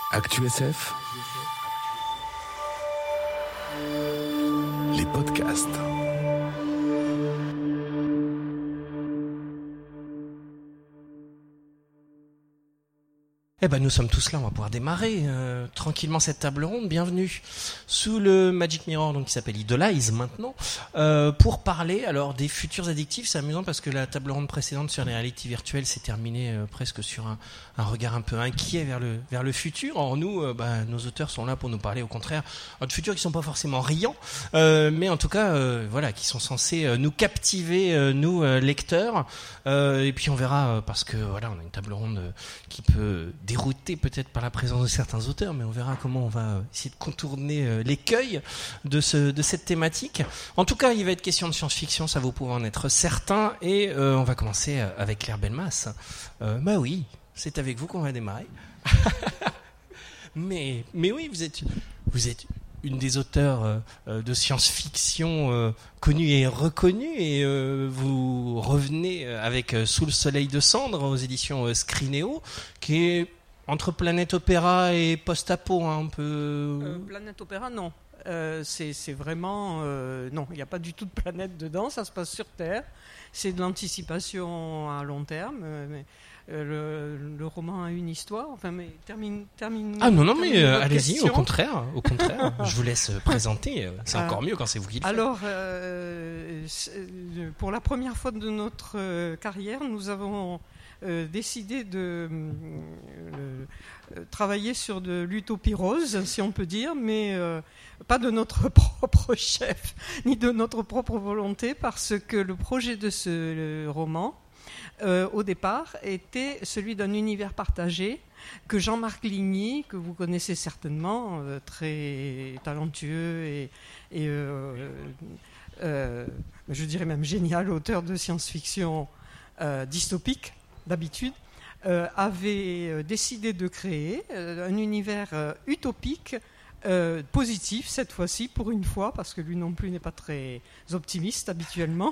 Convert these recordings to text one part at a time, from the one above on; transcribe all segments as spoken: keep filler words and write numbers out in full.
Actu S F, les podcasts. Eh ben nous sommes tous là, on va pouvoir démarrer euh, tranquillement cette table ronde. Bienvenue sous le Magic Mirror, donc qui s'appelle Idolize maintenant, euh, pour parler alors des futurs addictifs. C'est amusant parce que la table ronde précédente sur les réalités virtuelles s'est terminée euh, presque sur un, un regard un peu inquiet vers le vers le futur. Or nous, euh, bah, nos auteurs sont là pour nous parler au contraire de futurs qui sont pas forcément riants, euh, mais en tout cas euh, voilà, qui sont censés euh, nous captiver, euh, nous euh, lecteurs. Euh, et puis on verra euh, parce que voilà, on a une table ronde euh, qui peut dérouté peut-être par la présence de certains auteurs, mais on verra comment on va essayer de contourner euh, l'écueil de, ce, de cette thématique. En tout cas, il va être question de science-fiction, ça vous pouvez en être certain, et euh, on va commencer avec Claire Belmas. Euh, bah oui, c'est avec vous qu'on va démarrer. mais, mais oui, vous êtes, vous êtes une des auteurs euh, de science-fiction euh, connue et reconnue, et euh, vous revenez avec euh, Sous le soleil de cendre aux éditions euh, Scrinéo, qui est entre Planète Opéra et Post-Apo, hein, un peu. Euh, Planète Opéra, non. Euh, c'est, c'est vraiment... Euh, non, il n'y a pas du tout de planète dedans, ça se passe sur Terre. C'est de l'anticipation à long terme, mais... Euh, le, le roman a une histoire, enfin, mais termine, termine. Ah non, non, mais euh, allez-y, question. au contraire, au contraire. Je vous laisse présenter, c'est encore mieux quand c'est vous qui le faites. Alors, euh, pour la première fois de notre euh, carrière, nous avons euh, décidé de euh, travailler sur de l'utopie rose, si on peut dire, mais euh, pas de notre propre chef, ni de notre propre volonté, parce que le projet de ce roman, Euh, au départ, était celui d'un univers partagé que Jean-Marc Ligny, que vous connaissez certainement, euh, très talentueux et, et euh, euh, je dirais même génial, auteur de science-fiction euh, dystopique d'habitude, euh, avait décidé de créer euh, un univers euh, utopique euh, positif cette fois-ci, pour une fois, parce que lui non plus n'est pas très optimiste habituellement.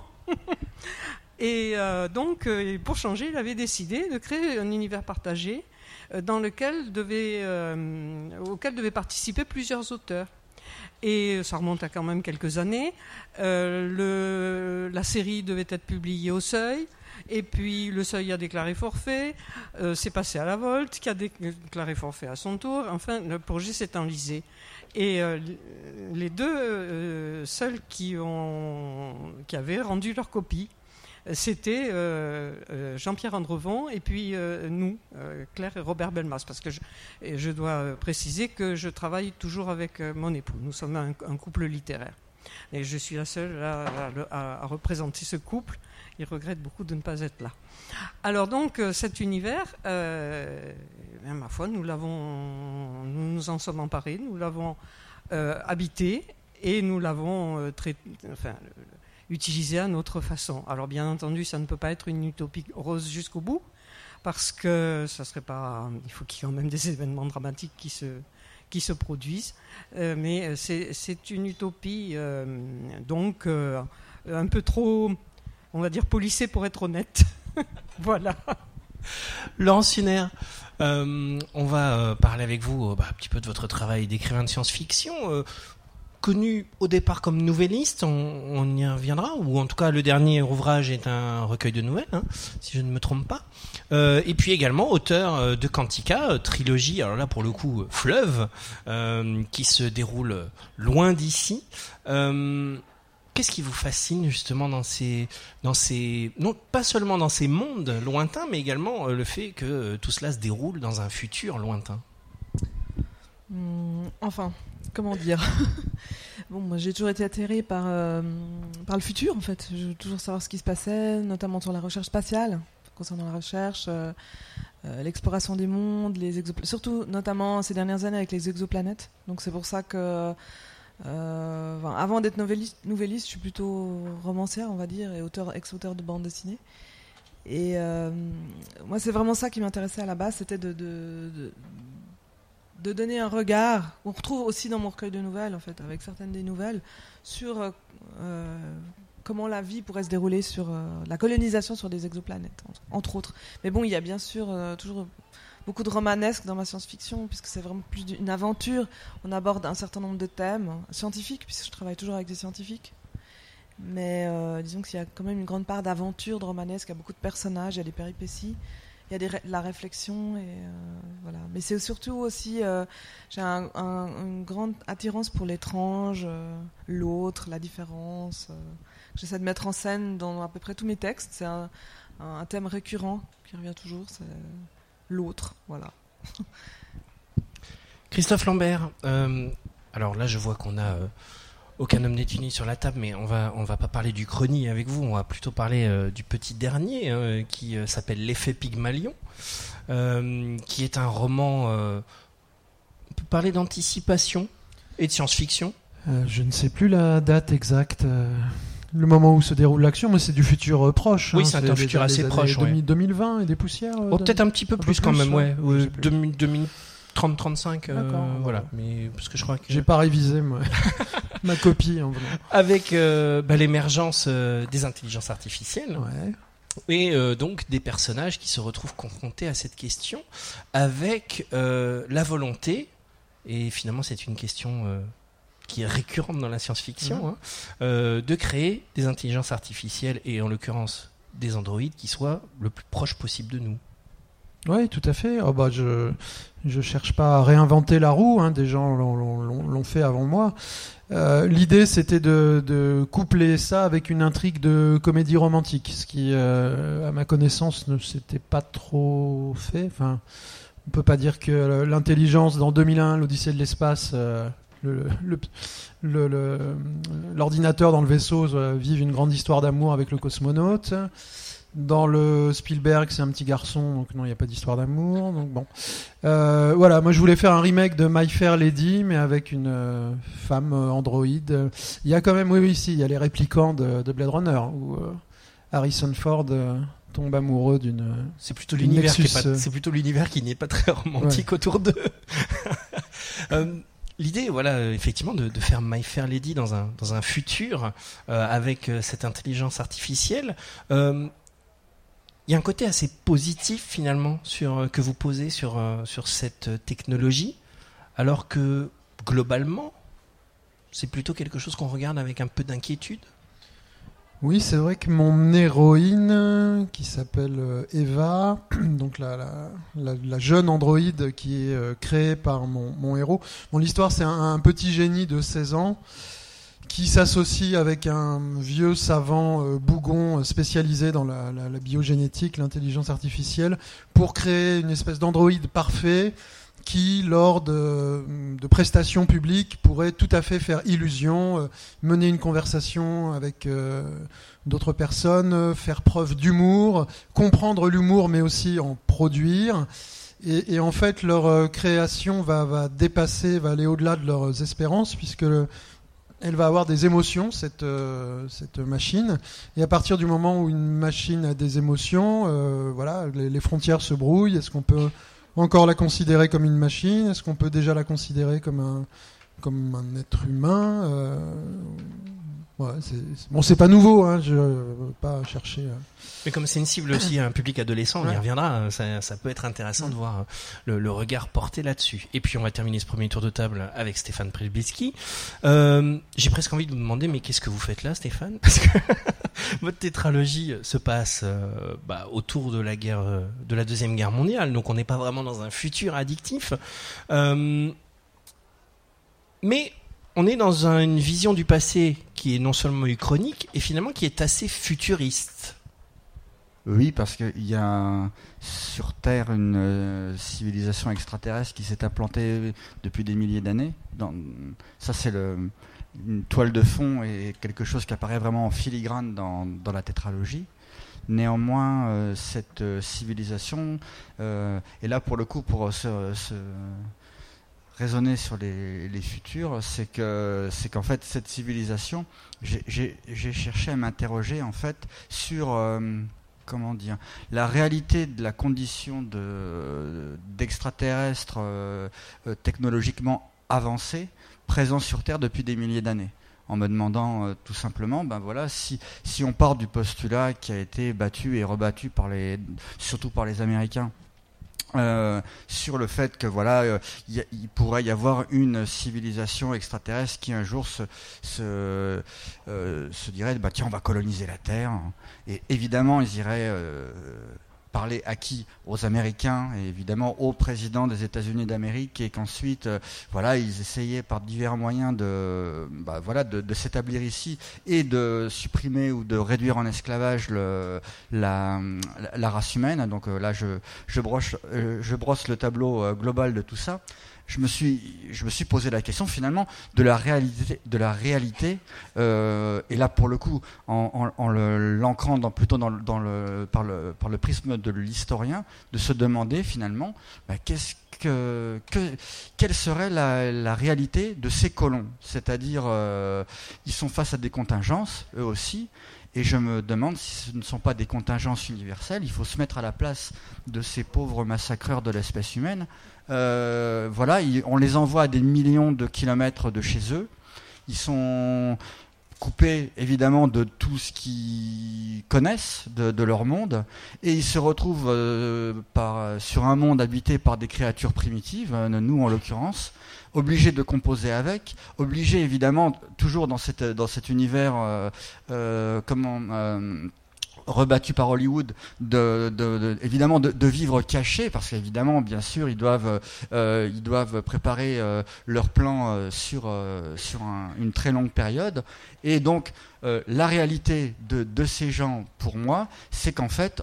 Et euh, donc, euh, pour changer, il avait décidé de créer un univers partagé euh, dans lequel devait, euh, auquel devaient participer plusieurs auteurs. Et ça remonte à quand même quelques années. Euh, le, la série devait être publiée au Seuil. Et puis le Seuil a déclaré forfait. Euh, c'est passé à la Volte, qui a déclaré forfait à son tour. Enfin, le projet s'est enlisé. Et euh, les deux euh, seuls qui, ont, qui avaient rendu leur copie, c'était euh, euh, Jean-Pierre Andrevon et puis euh, nous, euh, Claire et Robert Belmas, parce que je, et je dois préciser que je travaille toujours avec euh, mon époux. Nous sommes un, un couple littéraire. Et je suis la seule à, à, à représenter ce couple. Il regrette beaucoup de ne pas être là. Alors donc, euh, cet univers, euh, bien, ma foi, nous, l'avons, nous nous en sommes emparés, nous l'avons euh, habité et nous l'avons euh, traité... Enfin, utilisé à notre façon. Alors bien entendu, ça ne peut pas être une utopie rose jusqu'au bout, parce que ça serait pas. Il faut qu'il y ait quand même des événements dramatiques qui se qui se produisent. Euh, mais c'est c'est une utopie euh, donc euh, un peu trop, on va dire, policée pour être honnête. Voilà. Laurence Huner, euh, on va euh, parler avec vous euh, bah, un petit peu de votre travail d'écrivain de science-fiction. Euh, connu au départ comme nouvelliste, on, on y reviendra, ou en tout cas le dernier ouvrage est un recueil de nouvelles, hein, si je ne me trompe pas. Euh, et puis également auteur euh, de Quantica, euh, trilogie, alors là pour le coup euh, fleuve, euh, qui se déroule loin d'ici. Euh, qu'est-ce qui vous fascine justement dans ces, dans ces, non pas seulement dans ces mondes lointains, mais également euh, le fait que euh, tout cela se déroule dans un futur lointain? Mmh, enfin, comment dire? Bon, moi j'ai toujours été atterrée par, euh, par le futur en fait. Je veux toujours savoir ce qui se passait, notamment sur la recherche spatiale, concernant la recherche, euh, euh, l'exploration des mondes, les exopla- surtout notamment ces dernières années avec les exoplanètes. Donc c'est pour ça que, euh, enfin, avant d'être novelliste, novelliste, je suis plutôt romancière, on va dire, et auteur, ex-auteur de bande dessinée. Et euh, moi c'est vraiment ça qui m'intéressait à la base, c'était de, de, de de donner un regard, on retrouve aussi dans mon recueil de nouvelles, en fait, avec certaines des nouvelles, sur euh, comment la vie pourrait se dérouler sur euh, la colonisation sur des exoplanètes, entre autres. Mais bon, il y a bien sûr euh, toujours beaucoup de romanesque dans ma science-fiction, puisque c'est vraiment plus une aventure. On aborde un certain nombre de thèmes scientifiques, puisque je travaille toujours avec des scientifiques. Mais euh, disons qu'il y a quand même une grande part d'aventure, de romanesque, il y a beaucoup de personnages, il y a des péripéties. Il y a des ré- la réflexion, et euh, voilà. Mais c'est surtout aussi, euh, j'ai un, un, une grande attirance pour l'étrange, euh, l'autre, la différence. Euh. J'essaie de mettre en scène dans à peu près tous mes textes. C'est un, un, un thème récurrent qui revient toujours, c'est l'autre, voilà. Christophe Lambert, euh, alors là je vois qu'on a euh, aucun homme n'est uni sur la table, mais on va on va pas parler du chrony avec vous, on va plutôt parler euh, du petit dernier hein, qui euh, s'appelle L'effet Pygmalion, euh, qui est un roman. Euh, on peut parler d'anticipation et de science-fiction. Euh, je ne sais plus la date exacte, euh, le moment où se déroule l'action, mais c'est du futur euh, proche. Oui, hein, c'est un futur assez proche. deux mille, Ouais. deux mille vingt et des poussières. Euh, Oh, de... peut-être un petit peu un plus, peu quand plus, même, ouais. ouais, je Euh, sais plus. deux mille, deux mille trente trente-cinq, euh, D'accord, voilà. ouais. Mais parce que je crois que J'ai pas révisé moi. ma copie en venant. avec euh, bah, l'émergence euh, des intelligences artificielles. Ouais. Et euh, donc des personnages qui se retrouvent confrontés à cette question avec euh, la volonté, et finalement c'est une question euh, qui est récurrente dans la science-fiction, Mmh. hein, euh, de créer des intelligences artificielles, et en l'occurrence des androïdes, qui soient le plus proche possible de nous. Oui, tout à fait. Oh, bah, je je cherche pas à réinventer la roue, hein, des gens l'ont, l'ont, l'ont fait avant moi. Euh, l'idée, c'était de, de coupler ça avec une intrigue de comédie romantique, ce qui, euh, à ma connaissance, ne s'était pas trop fait. Enfin, on peut pas dire que l'intelligence dans deux mille un, l'Odyssée de l'espace, euh, le, le, le, le, l'ordinateur dans le vaisseau euh, vive une grande histoire d'amour avec le cosmonaute. Dans le Spielberg, c'est un petit garçon, donc non, il n'y a pas d'histoire d'amour. Donc bon, euh, voilà. Moi, je voulais faire un remake de My Fair Lady, mais avec une euh, femme euh, androïde. Il y a quand même, oui, oui, si, il y a les réplicants de, de Blade Runner où euh, Harrison Ford euh, tombe amoureux d'une. C'est plutôt Une l'univers qui est Nexus, pas, euh. c'est plutôt l'univers qui n'est pas très romantique autour d'eux. euh, L'idée, voilà, euh, effectivement, de, de faire My Fair Lady dans un dans un futur euh, avec euh, cette intelligence artificielle. Euh, Il y a un côté assez positif finalement sur, euh, que vous posez sur, euh, sur cette euh, technologie, alors que globalement, c'est plutôt quelque chose qu'on regarde avec un peu d'inquiétude. Oui, c'est vrai que mon héroïne, qui s'appelle euh, Eva, donc la, la, la, la jeune androïde qui est euh, créée par mon, mon héros. Bon, l'histoire, c'est un, un petit génie de seize ans qui s'associe avec un vieux savant euh, bougon euh, spécialisé dans la, la, la biogénétique, l'intelligence artificielle, pour créer une espèce d'androïde parfait qui, lors de, de prestations publiques, pourrait tout à fait faire illusion, euh, mener une conversation avec euh, d'autres personnes, euh, faire preuve d'humour, comprendre l'humour, mais aussi en produire. Et, et en fait, leur euh, création va, va dépasser, va aller au-delà de leurs espérances, puisque le, elle va avoir des émotions, cette, euh, cette machine. Et à partir du moment où une machine a des émotions, euh, voilà, les, les frontières se brouillent. Est-ce qu'on peut encore la considérer comme une machine ? Est-ce qu'on peut déjà la considérer comme un, comme un être humain ? euh, ouais, c'est, c'est, Bon, c'est pas nouveau, hein, je ne veux pas chercher... Euh... Mais comme c'est une cible aussi à un public adolescent, on y Ouais. reviendra, ça, ça peut être intéressant Ouais. de voir le, le regard porté là-dessus. Et puis on va terminer ce premier tour de table avec Stéphane Przybylski. Euh, j'ai presque envie de vous demander, mais qu'est-ce que vous faites là, Stéphane ? Parce que votre tétralogie se passe euh, bah, autour de la guerre, euh, de la deuxième guerre mondiale, donc on n'est pas vraiment dans un futur addictif. Euh, mais on est dans un, une vision du passé qui est non seulement uchronique, et finalement qui est assez futuriste. Oui, parce qu'il y a sur Terre une euh, civilisation extraterrestre qui s'est implantée depuis des milliers d'années. Dans, ça, c'est le, une toile de fond et quelque chose qui apparaît vraiment en filigrane dans, dans la tétralogie. Néanmoins, euh, cette euh, civilisation euh, est là pour le coup pour se, se raisonner sur les, les futurs. C'est que c'est qu'en fait cette civilisation, j'ai, j'ai, j'ai cherché à m'interroger en fait sur euh, comment dire, la réalité de la condition de, d'extraterrestres euh, euh, technologiquement avancés, présents sur Terre depuis des milliers d'années. En me demandant euh, tout simplement, ben voilà, si, si on part du postulat qui a été battu et rebattu par les, surtout par les Américains, Euh, sur le fait que voilà, euh, y a, il pourrait y avoir une civilisation extraterrestre qui un jour se se, euh, se dirait bah tiens on va coloniser la Terre, et évidemment ils iraient euh, parler à qui? Aux Américains, et évidemment au président des États-Unis d'Amérique, et qu'ensuite euh, voilà ils essayaient par divers moyens de bah, voilà de, de s'établir ici et de supprimer ou de réduire en esclavage le, la, la la race humaine. Donc euh, là je je broche euh, je brosse le tableau euh, global de tout ça. Je me suis, je me suis posé la question finalement de la réalité, de la réalité, euh, et là pour le coup, en, en, en le, l'ancrant dans, plutôt dans, dans le, par le, par le prisme de l'historien, de se demander finalement, bah, qu'est-ce que, que, quelle serait la, la réalité de ces colons, c'est-à-dire, euh, ils sont face à des contingences, eux aussi. Et je me demande si ce ne sont pas des contingences universelles. Il faut se mettre à la place de ces pauvres massacreurs de l'espèce humaine. Euh, voilà, ils, on les envoie à des millions de kilomètres de chez eux. Ils sont coupés évidemment de tout ce qu'ils connaissent de, de leur monde, et ils se retrouvent euh, par, sur un monde habité par des créatures primitives, euh, nous en l'occurrence, obligés de composer avec, obligés évidemment toujours dans cette dans cet univers euh, euh, comment euh, rebattu par Hollywood, de, de, de évidemment de, de vivre cachés, parce qu'évidemment bien sûr ils doivent euh, ils doivent préparer euh, leur plan euh, sur euh, sur un, une très longue période, et donc euh, la réalité de, de ces gens pour moi c'est qu'en fait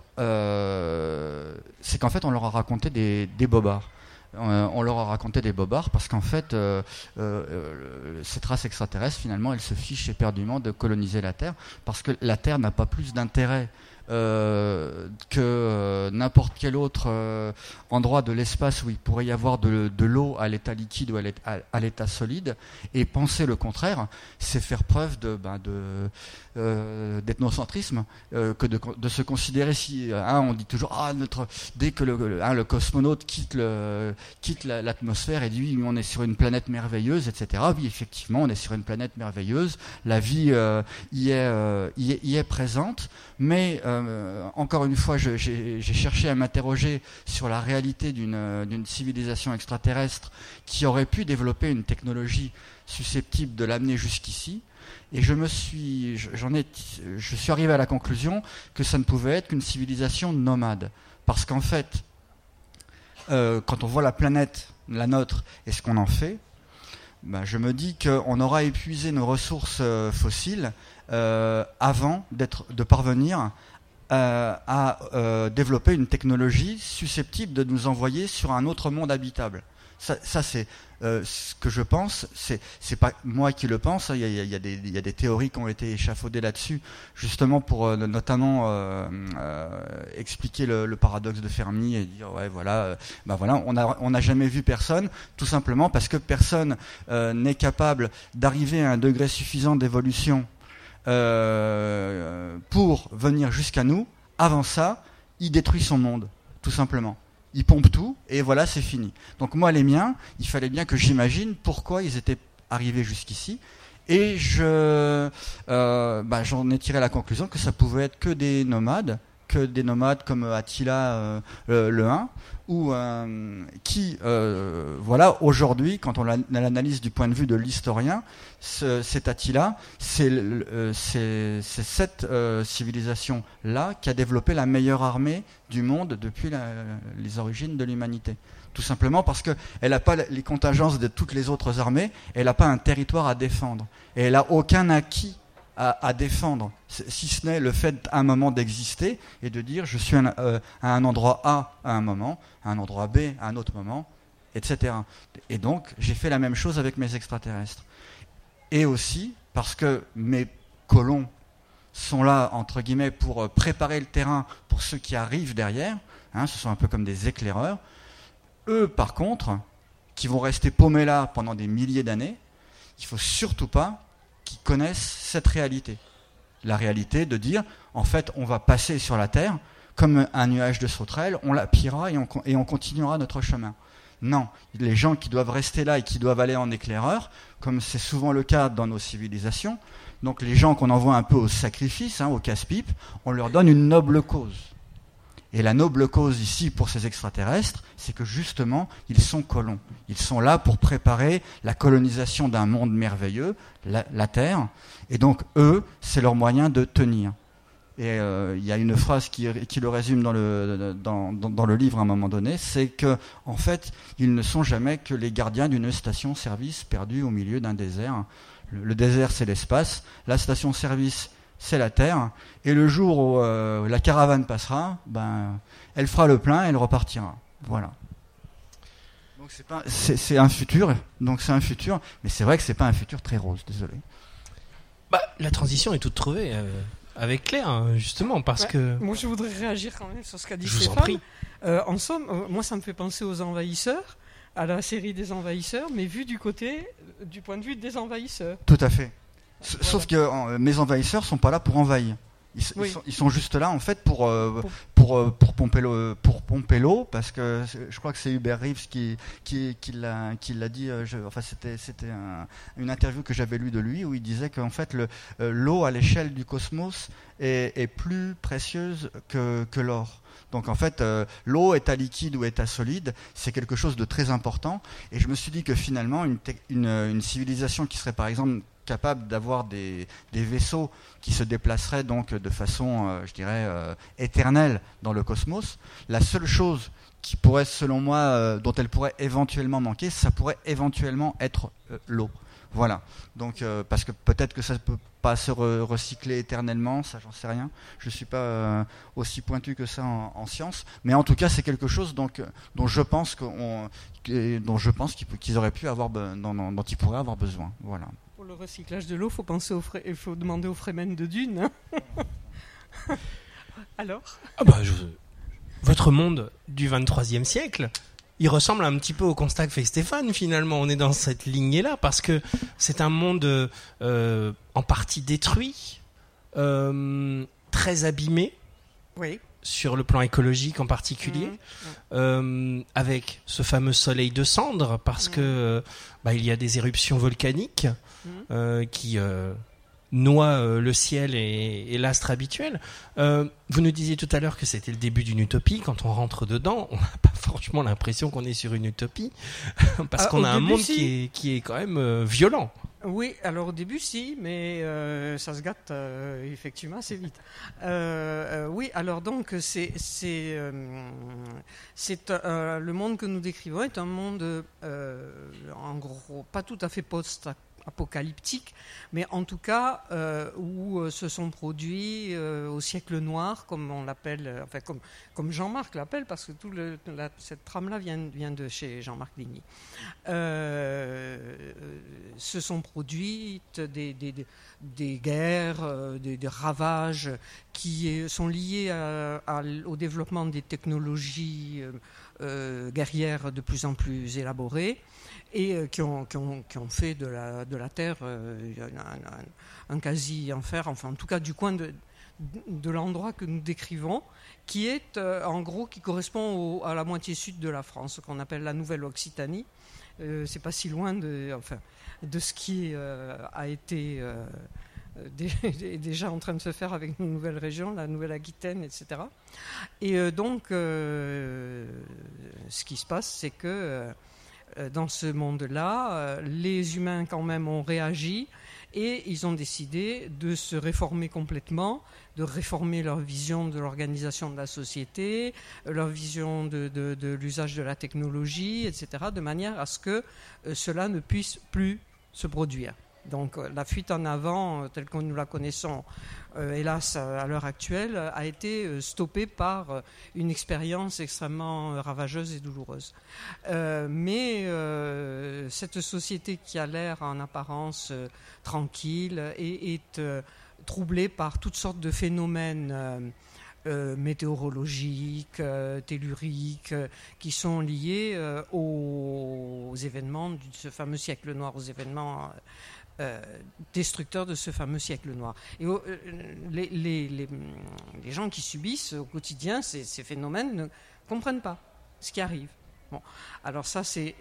euh, c'est qu'en fait on leur a raconté des, des bobards. Euh, on leur a raconté des bobards parce qu'en fait, euh, euh, cette race extraterrestre, finalement, elle se fiche éperdument de coloniser la Terre, parce que la Terre n'a pas plus d'intérêt euh, que euh, n'importe quel autre euh, endroit de l'espace où il pourrait y avoir de, de l'eau à l'état liquide ou à l'état, à l'état solide. Et penser le contraire, c'est faire preuve de, ben, de euh, d'ethnocentrisme, euh, que de, de se considérer si hein, on dit toujours ah notre dès que le, le, hein, le cosmonaute quitte le quitte la, l'atmosphère et dit on est sur une planète merveilleuse, et cetera. Oui, effectivement, on est sur une planète merveilleuse, la vie euh, y est euh, y est, y est présente, mais euh, encore une fois, je, j'ai, j'ai cherché à m'interroger sur la réalité d'une d'une civilisation extraterrestre qui aurait pu développer une technologie susceptible de l'amener jusqu'ici. Et je me suis, j'en ai, je suis arrivé à la conclusion que ça ne pouvait être qu'une civilisation nomade, parce qu'en fait, euh, quand on voit la planète, la nôtre, et ce qu'on en fait, ben je me dis qu'on aura épuisé nos ressources euh, fossiles euh, avant d'être, de parvenir euh, à euh, développer une technologie susceptible de nous envoyer sur un autre monde habitable. Ça, ça c'est euh, ce que je pense. C'est, c'est pas moi qui le pense. Il y a, il y a des, il y a des théories qui ont été échafaudées là-dessus, justement pour euh, notamment euh, euh, expliquer le, le paradoxe de Fermi et dire ouais voilà, euh, ben voilà, on a on n'a jamais vu personne, tout simplement parce que personne euh, n'est capable d'arriver à un degré suffisant d'évolution euh, pour venir jusqu'à nous. Avant ça, il détruit son monde, tout simplement. Ils pompent tout, et voilà, c'est fini. Donc moi, les miens, il fallait bien que j'imagine pourquoi ils étaient arrivés jusqu'ici, et je, euh, bah, j'en ai tiré la conclusion que ça pouvait être que des nomades, que des nomades comme Attila euh, le, le un, ou euh, qui, euh, voilà, aujourd'hui, quand on l'analyse du point de vue de l'historien, ce, cet Attila, c'est, euh, c'est, c'est cette euh, civilisation-là qui a développé la meilleure armée du monde depuis la, les origines de l'humanité. Tout simplement parce qu'elle n'a pas les contingences de toutes les autres armées, elle n'a pas un territoire à défendre, et elle n'a aucun acquis À, à défendre, si ce n'est le fait à un moment d'exister et de dire je suis un, euh, à un endroit A à un moment, à un endroit B à un autre moment, et cetera. Et donc j'ai fait la même chose avec mes extraterrestres. Et aussi parce que mes colons sont là, entre guillemets, pour préparer le terrain pour ceux qui arrivent derrière, hein, ce sont un peu comme des éclaireurs. Eux, par contre, qui vont rester paumés là pendant des milliers d'années, il ne faut surtout pas qui connaissent cette réalité. La réalité de dire, en fait, on va passer sur la Terre comme un nuage de sauterelles, on la pillera et on, et on continuera notre chemin. Non, les gens qui doivent rester là et qui doivent aller en éclaireur, comme c'est souvent le cas dans nos civilisations, donc les gens qu'on envoie un peu au sacrifice, hein, au casse-pipe, on leur donne une noble cause. Et la noble cause ici pour ces extraterrestres, c'est que justement, ils sont colons. Ils sont là pour préparer la colonisation d'un monde merveilleux, la, la Terre. Et donc, eux, c'est leur moyen de tenir. Et euh, il y a une phrase qui, qui le résume dans le, dans, dans, dans le livre à un moment donné, c'est que, en fait, ils ne sont jamais que les gardiens d'une station-service perdue au milieu d'un désert. Le, le désert, c'est l'espace. La station-service, c'est la Terre, et le jour où euh, la caravane passera, ben, elle fera le plein et elle repartira. Voilà. Donc c'est, pas, c'est, c'est un futur, donc c'est un futur, mais c'est vrai que c'est pas un futur très rose, désolé. Bah, la transition est toute trouvée euh, avec Claire, hein, justement, parce ouais, que... Moi, je voudrais réagir quand même sur ce qu'a dit Je vous en Stéphane. prie. Euh, en somme, euh, moi, ça me fait penser aux envahisseurs, à la série des envahisseurs, mais vu du côté, du point de vue des envahisseurs. Tout à fait. Voilà. Sauf que euh, mes envahisseurs sont pas là pour envahir. Ils, Oui. ils, sont, ils sont juste là en fait pour euh, pour pour, euh, pour pomper l'eau, pour pomper l'eau, parce que je crois que c'est Hubert Reeves qui qui qui l'a qui l'a dit. Euh, je, enfin c'était c'était un, une interview que j'avais lue de lui où il disait qu'en fait le euh, l'eau à l'échelle du cosmos est, est plus précieuse que que l'or. Donc en fait, euh, l'eau, état liquide ou état solide, c'est quelque chose de très important. Et je me suis dit que finalement, une, te- une, une civilisation qui serait par exemple capable d'avoir des, des vaisseaux qui se déplaceraient donc de façon, euh, je dirais, euh, éternelle dans le cosmos, la seule chose qui pourrait, selon moi, euh, dont elle pourrait éventuellement manquer, ça pourrait éventuellement être euh, l'eau. Voilà. Donc, euh, parce que peut-être que ça ne peut pas se re- recycler éternellement, ça, j'en sais rien. Je ne suis pas euh, aussi pointu que ça en, en sciences, mais en tout cas, c'est quelque chose donc, dont je pense qu'on, dont je pense qu'ils, qu'ils auraient pu avoir, dont, dont, dont ils pourraient avoir besoin. Voilà. Pour le recyclage de l'eau, faut penser au Fré- il faut demander aux Fremen de Dune. Hein. Alors, Ah bah, je... Votre monde du vingt-troisième siècle, il ressemble un petit peu au constat que fait Stéphane, finalement. On est dans cette lignée-là, parce que c'est un monde euh, en partie détruit, euh, très abîmé, oui. sur le plan écologique en particulier, Mmh. euh, avec ce fameux soleil de cendres, parce Mmh. que euh, bah, il y a des éruptions volcaniques Mmh. euh, qui euh, noient euh, le ciel et, et l'astre habituel. Euh, vous nous disiez tout à l'heure que c'était le début d'une utopie. Quand on rentre dedans, on n'a pas franchement l'impression qu'on est sur une utopie, parce Ah, qu'on au a un début, monde si. qui est, qui est quand même euh, violent. Oui, alors au début, si, mais euh, ça se gâte euh, effectivement assez vite. Euh, euh, oui, alors donc, c'est, c'est, euh, c'est euh, le monde que nous décrivons est un monde, euh, en gros, pas tout à fait post-apocalyptique, mais en tout cas euh, où euh, se sont produits euh, au siècle noir, comme on l'appelle, euh, enfin comme, comme Jean-Marc l'appelle, parce que tout le, la, cette trame-là vient, vient de chez Jean-Marc Ligny. Euh, se sont produites des, des, des, des guerres, euh, des, des ravages qui sont liés à, à, au développement des technologies euh, euh, guerrières de plus en plus élaborées et euh, qui, ont, qui, ont, qui ont fait de la, de la Terre euh, un, un, un quasi-enfer, enfin en tout cas du coin de, de l'endroit que nous décrivons, qui est euh, en gros qui correspond au, à la moitié sud de la France, qu'on appelle la Nouvelle-Occitanie. Euh, c'est pas si loin de, enfin, de ce qui euh, a été euh, dé, déjà en train de se faire avec une nouvelle région, la Nouvelle-Aquitaine, et cetera. Et euh, donc, euh, ce qui se passe, c'est que euh, dans ce monde-là, euh, les humains quand même ont réagi et ils ont décidé de se réformer complètement, de réformer leur vision de l'organisation de la société, leur vision de, de, de l'usage de la technologie, et cetera, de manière à ce que euh, cela ne puisse plus se produire. Donc euh, la fuite en avant, euh, telle que nous la connaissons, euh, hélas, à l'heure actuelle, a été euh, stoppée par euh, une expérience extrêmement euh, ravageuse et douloureuse. Euh, mais euh, cette société qui a l'air en apparence euh, tranquille est, est euh, troublée par toutes sortes de phénomènes euh, euh, météorologiques, euh, telluriques, euh, qui sont liés euh, aux, aux événements de ce fameux siècle noir, aux événements euh, destructeurs de ce fameux siècle noir. Et euh, les, les, les, les gens qui subissent au quotidien ces, ces phénomènes ne comprennent pas ce qui arrive. Bon, alors ça c'est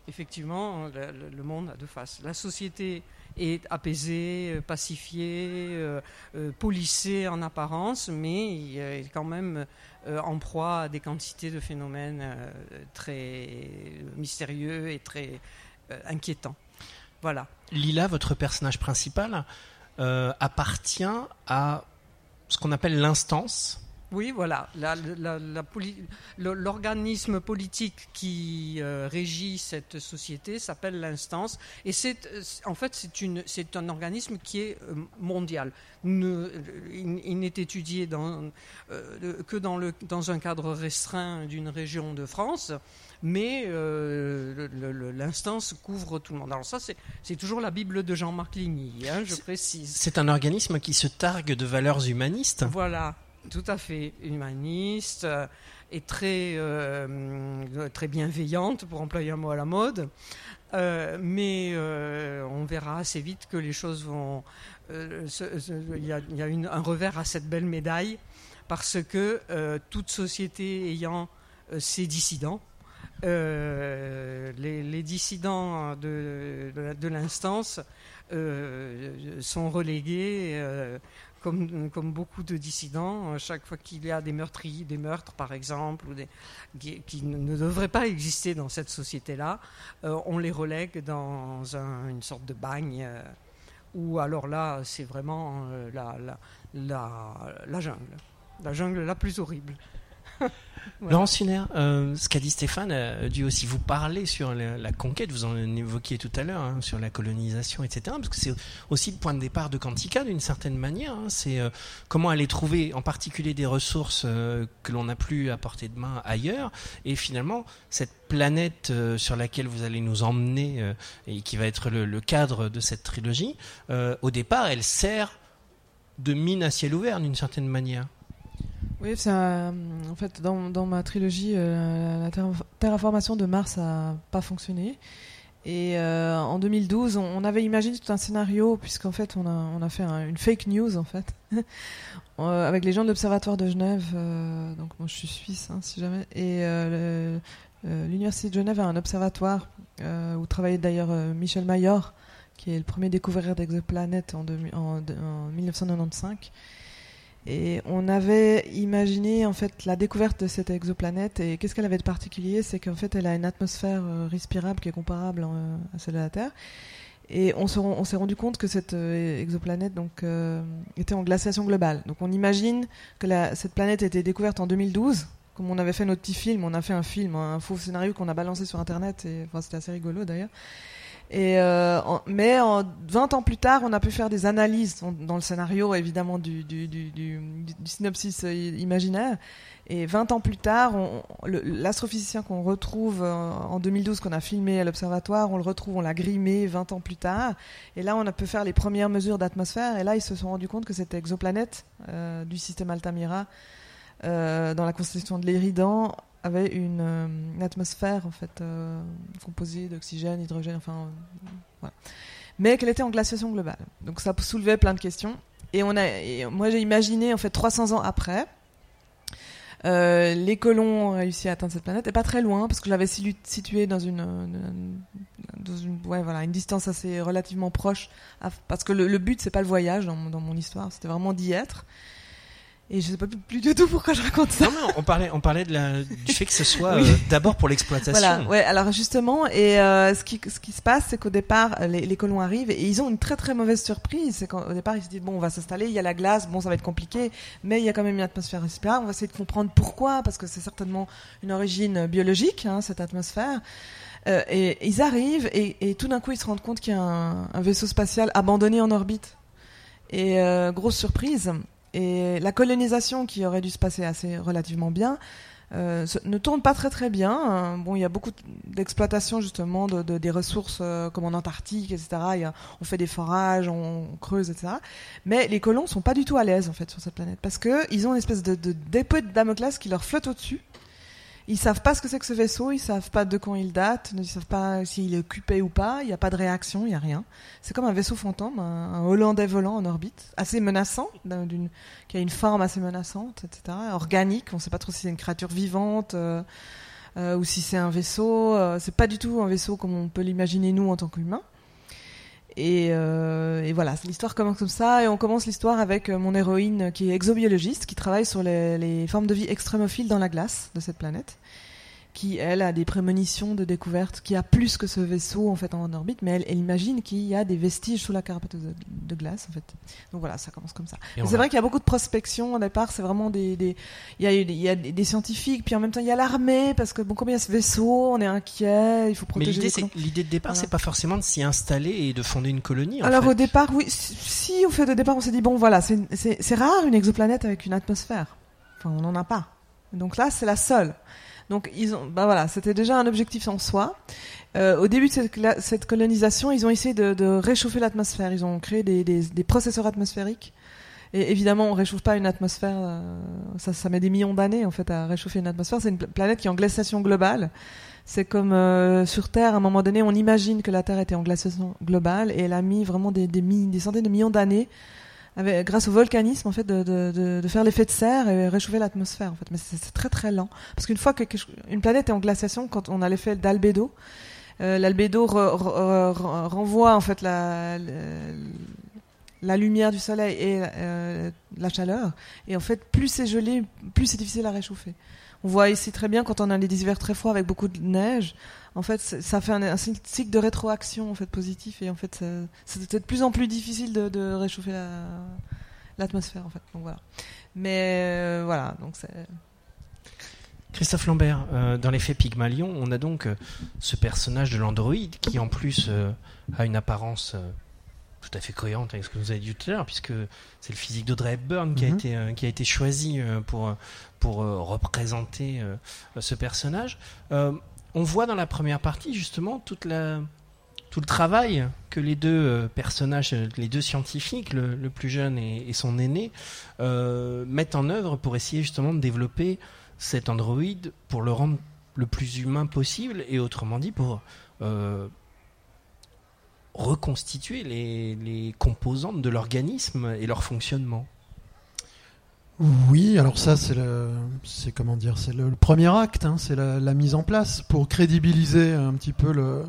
effectivement, le, le monde a deux faces. La société est apaisée, pacifiée, euh, euh, policée en apparence, mais il est quand même euh, en proie à des quantités de phénomènes euh, très mystérieux et très euh, inquiétants. Voilà. Lila, votre personnage principal, euh, appartient à ce qu'on appelle l'instance. Oui, voilà. La, la, la poli- l'organisme politique qui euh, régit cette société s'appelle l'instance. Et c'est, en fait, c'est, une, c'est un organisme qui est euh, mondial. Ne, il, il n'est étudié dans, euh, que dans, le, dans un cadre restreint d'une région de France, mais euh, le, le, l'instance couvre tout le monde. Alors ça, c'est, c'est toujours la Bible de Jean-Marc Ligny, hein, je précise. C'est un organisme qui se targue de valeurs humanistes. Voilà. Tout à fait humaniste euh, et très, euh, très bienveillante, pour employer un mot à la mode. Euh, mais euh, on verra assez vite que les choses vont... Euh, se, se, il y a, il y a une, un revers à cette belle médaille, parce que euh, toute société ayant euh, ses dissidents, euh, les, les dissidents de, de, de l'instance euh, sont relégués... Euh, Comme, comme beaucoup de dissidents, chaque fois qu'il y a des meurtriers, des meurtres par exemple, ou des, qui, qui ne devraient pas exister dans cette société-là, euh, on les relègue dans un, une sorte de bagne, euh, où alors là, c'est vraiment euh, la, la, la, la jungle, la jungle la plus horrible. Voilà. Laurence Suner, euh, ce qu'a dit Stéphane a dû aussi vous parler sur la, la conquête, vous en évoquiez tout à l'heure, hein, sur la colonisation, et cetera. Parce que c'est aussi le point de départ de Quantica d'une certaine manière. Hein, c'est euh, comment aller trouver en particulier des ressources euh, que l'on n'a plus à portée de main ailleurs. Et finalement, cette planète euh, sur laquelle vous allez nous emmener euh, et qui va être le, le cadre de cette trilogie, euh, au départ, elle sert de mine à ciel ouvert d'une certaine manière. Oui, c'est un, en fait dans, dans ma trilogie, euh, la terra- terraformation de Mars n'a pas fonctionné. Et euh, en deux mille douze, on, on avait imaginé tout un scénario, puisqu'en fait on a, on a fait un, une fake news en fait, euh, avec les gens de l'Observatoire de Genève. Euh, donc moi je suis suisse, hein, si jamais. Et euh, le, euh, l'Université de Genève a un observatoire euh, où travaillait d'ailleurs euh, Michel Mayor, qui est le premier découvreur d'exoplanètes en, de, en, en dix-neuf cent quatre-vingt-quinze. Et on avait imaginé en fait la découverte de cette exoplanète, et qu'est-ce qu'elle avait de particulier, c'est qu'en fait elle a une atmosphère euh, respirable qui est comparable euh, à celle de la Terre. Et on, se, on s'est rendu compte que cette euh, exoplanète donc euh, était en glaciation globale. Donc on imagine que la, cette planète a été découverte en deux mille douze. Comme on avait fait notre petit film, on a fait un film, un faux scénario qu'on a balancé sur Internet, et enfin, c'était assez rigolo d'ailleurs. Et euh, en, mais en, vingt ans plus tard, on a pu faire des analyses on, dans le scénario, évidemment, du, du, du, du, du synopsis imaginaire. Et vingt ans plus tard, on, le, l'astrophysicien qu'on retrouve en deux mille douze, qu'on a filmé à l'observatoire, on le retrouve, on l'a grimé vingt ans plus tard. Et là, on a pu faire les premières mesures d'atmosphère. Et là, ils se sont rendus compte que cette exoplanète euh, du système Altamira, euh, dans la constellation de l'Éridan, avait une, euh, une atmosphère en fait euh, composée d'oxygène, hydrogène, enfin euh, voilà. Mais qu'elle était en glaciation globale. Donc ça soulevait plein de questions. Et on a, et moi j'ai imaginé en fait trois cents ans après, euh, les colons ont réussi à atteindre cette planète, et pas très loin, parce que je l'avais située dans une, une, dans une, ouais voilà, une distance assez relativement proche, parce que le, le but c'est pas le voyage dans, dans mon histoire, c'était vraiment d'y être. Et je sais pas plus, plus du tout pourquoi je raconte ça. Non, mais on parlait, on parlait de la, du fait que ce soit oui. euh, d'abord pour l'exploitation. Voilà, ouais. Alors justement, et euh, ce qui, ce qui se passe, c'est qu'au départ, les, les colons arrivent et ils ont une très très mauvaise surprise. C'est qu'au départ, ils se disent bon, on va s'installer, il y a la glace, bon, ça va être compliqué, mais il y a quand même une atmosphère respirable. On va essayer de comprendre pourquoi, parce que c'est certainement une origine biologique, hein, cette atmosphère. Euh, et ils arrivent et, et tout d'un coup, ils se rendent compte qu'il y a un, un vaisseau spatial abandonné en orbite. Et euh, grosse surprise. Et la colonisation, qui aurait dû se passer assez relativement bien, euh, ne tourne pas très très bien. Bon, il y a beaucoup d'exploitation justement de, de, des ressources euh, comme en Antarctique, et cetera. Il y a, on fait des forages, on, on creuse, et cetera. Mais les colons sont pas du tout à l'aise en fait sur cette planète, parce que ils ont une espèce de, de d'épée de Damoclès qui leur flotte au-dessus. Ils savent pas ce que c'est que ce vaisseau, ils savent pas de quand il date, ils savent pas s'il est occupé ou pas, il y a pas de réaction, il y a rien. C'est comme un vaisseau fantôme, un, un Hollandais volant en orbite, assez menaçant, d'une, qui a une forme assez menaçante, et cetera. Organique, on sait pas trop si c'est une créature vivante, euh, euh, ou si c'est un vaisseau. Euh, c'est pas du tout un vaisseau comme on peut l'imaginer nous en tant qu'humains. Et, euh, et voilà, l'histoire commence comme ça, et on commence l'histoire avec mon héroïne qui est exobiologiste, qui travaille sur les, les formes de vie extrémophiles dans la glace de cette planète, qui elle a des prémonitions de découverte, qui a plus que ce vaisseau en fait en orbite, mais elle, elle imagine qu'il y a des vestiges sous la carapace de, de glace en fait. Donc voilà, ça commence comme ça. Mais c'est vrai qu'il y a beaucoup de prospection au départ, c'est vraiment des, des il y a il y a des scientifiques, puis en même temps il y a l'armée parce que bon, comme il y a ce vaisseau, on est inquiet, il faut protéger. Mais l'idée, les c'est, colons. l'idée de départ, voilà. C'est pas forcément de s'y installer et de fonder une colonie. En Alors fait. au départ, oui, si au fait de départ on s'est dit bon voilà, c'est c'est c'est rare une exoplanète avec une atmosphère. Enfin, on n'en a pas. Donc là, c'est la seule. Donc ils ont, bah voilà, c'était déjà un objectif en soi. Euh, au début de cette, cette colonisation, ils ont essayé de, de réchauffer l'atmosphère. Ils ont créé des, des, des processeurs atmosphériques. Et évidemment, on réchauffe pas une atmosphère. Euh, ça, ça met des millions d'années en fait à réchauffer une atmosphère. C'est une planète qui est en glaciation globale. C'est comme euh, sur Terre, à un moment donné, on imagine que la Terre était en glaciation globale, et elle a mis vraiment des, des, mi- des centaines de millions d'années. Avec, grâce au volcanisme en fait de, de, de, de faire l'effet de serre et réchauffer l'atmosphère en fait, mais c'est, c'est très très lent parce qu'une fois que une planète est en glaciation, quand on a l'effet d'albédo, euh, l'albédo re, re, re, renvoie en fait la, la la lumière du soleil et euh, la chaleur, et en fait plus c'est gelé, plus c'est difficile à réchauffer. On voit ici très bien quand on a des hivers très froids avec beaucoup de neige. En fait, ça fait un, un cycle de rétroaction en fait positif, et en fait, ça, c'est de plus en plus difficile de, de réchauffer la, l'atmosphère en fait. Donc voilà. Mais euh, voilà, donc c'est. Christophe Lambert, euh, dans l'effet Pygmalion, on a donc euh, ce personnage de l'androïde qui en plus euh, a une apparence euh, tout à fait cohérente avec ce que vous avez dit tout à l'heure, puisque c'est le physique d'Audrey Hepburn qui, mm-hmm. a été, euh, qui a été choisi euh, pour, pour euh, représenter euh, ce personnage. Euh, on voit dans la première partie justement toute la, tout le travail que les deux euh, personnages, les deux scientifiques, le, le plus jeune et, et son aîné, euh, mettent en œuvre pour essayer justement de développer cet androïde pour le rendre le plus humain possible, et autrement dit pour euh, reconstituer les, les composantes de l'organisme et leur fonctionnement. Oui, alors ça c'est le, c'est comment dire, c'est le, le premier acte, hein, c'est la, la mise en place pour crédibiliser un petit peu le,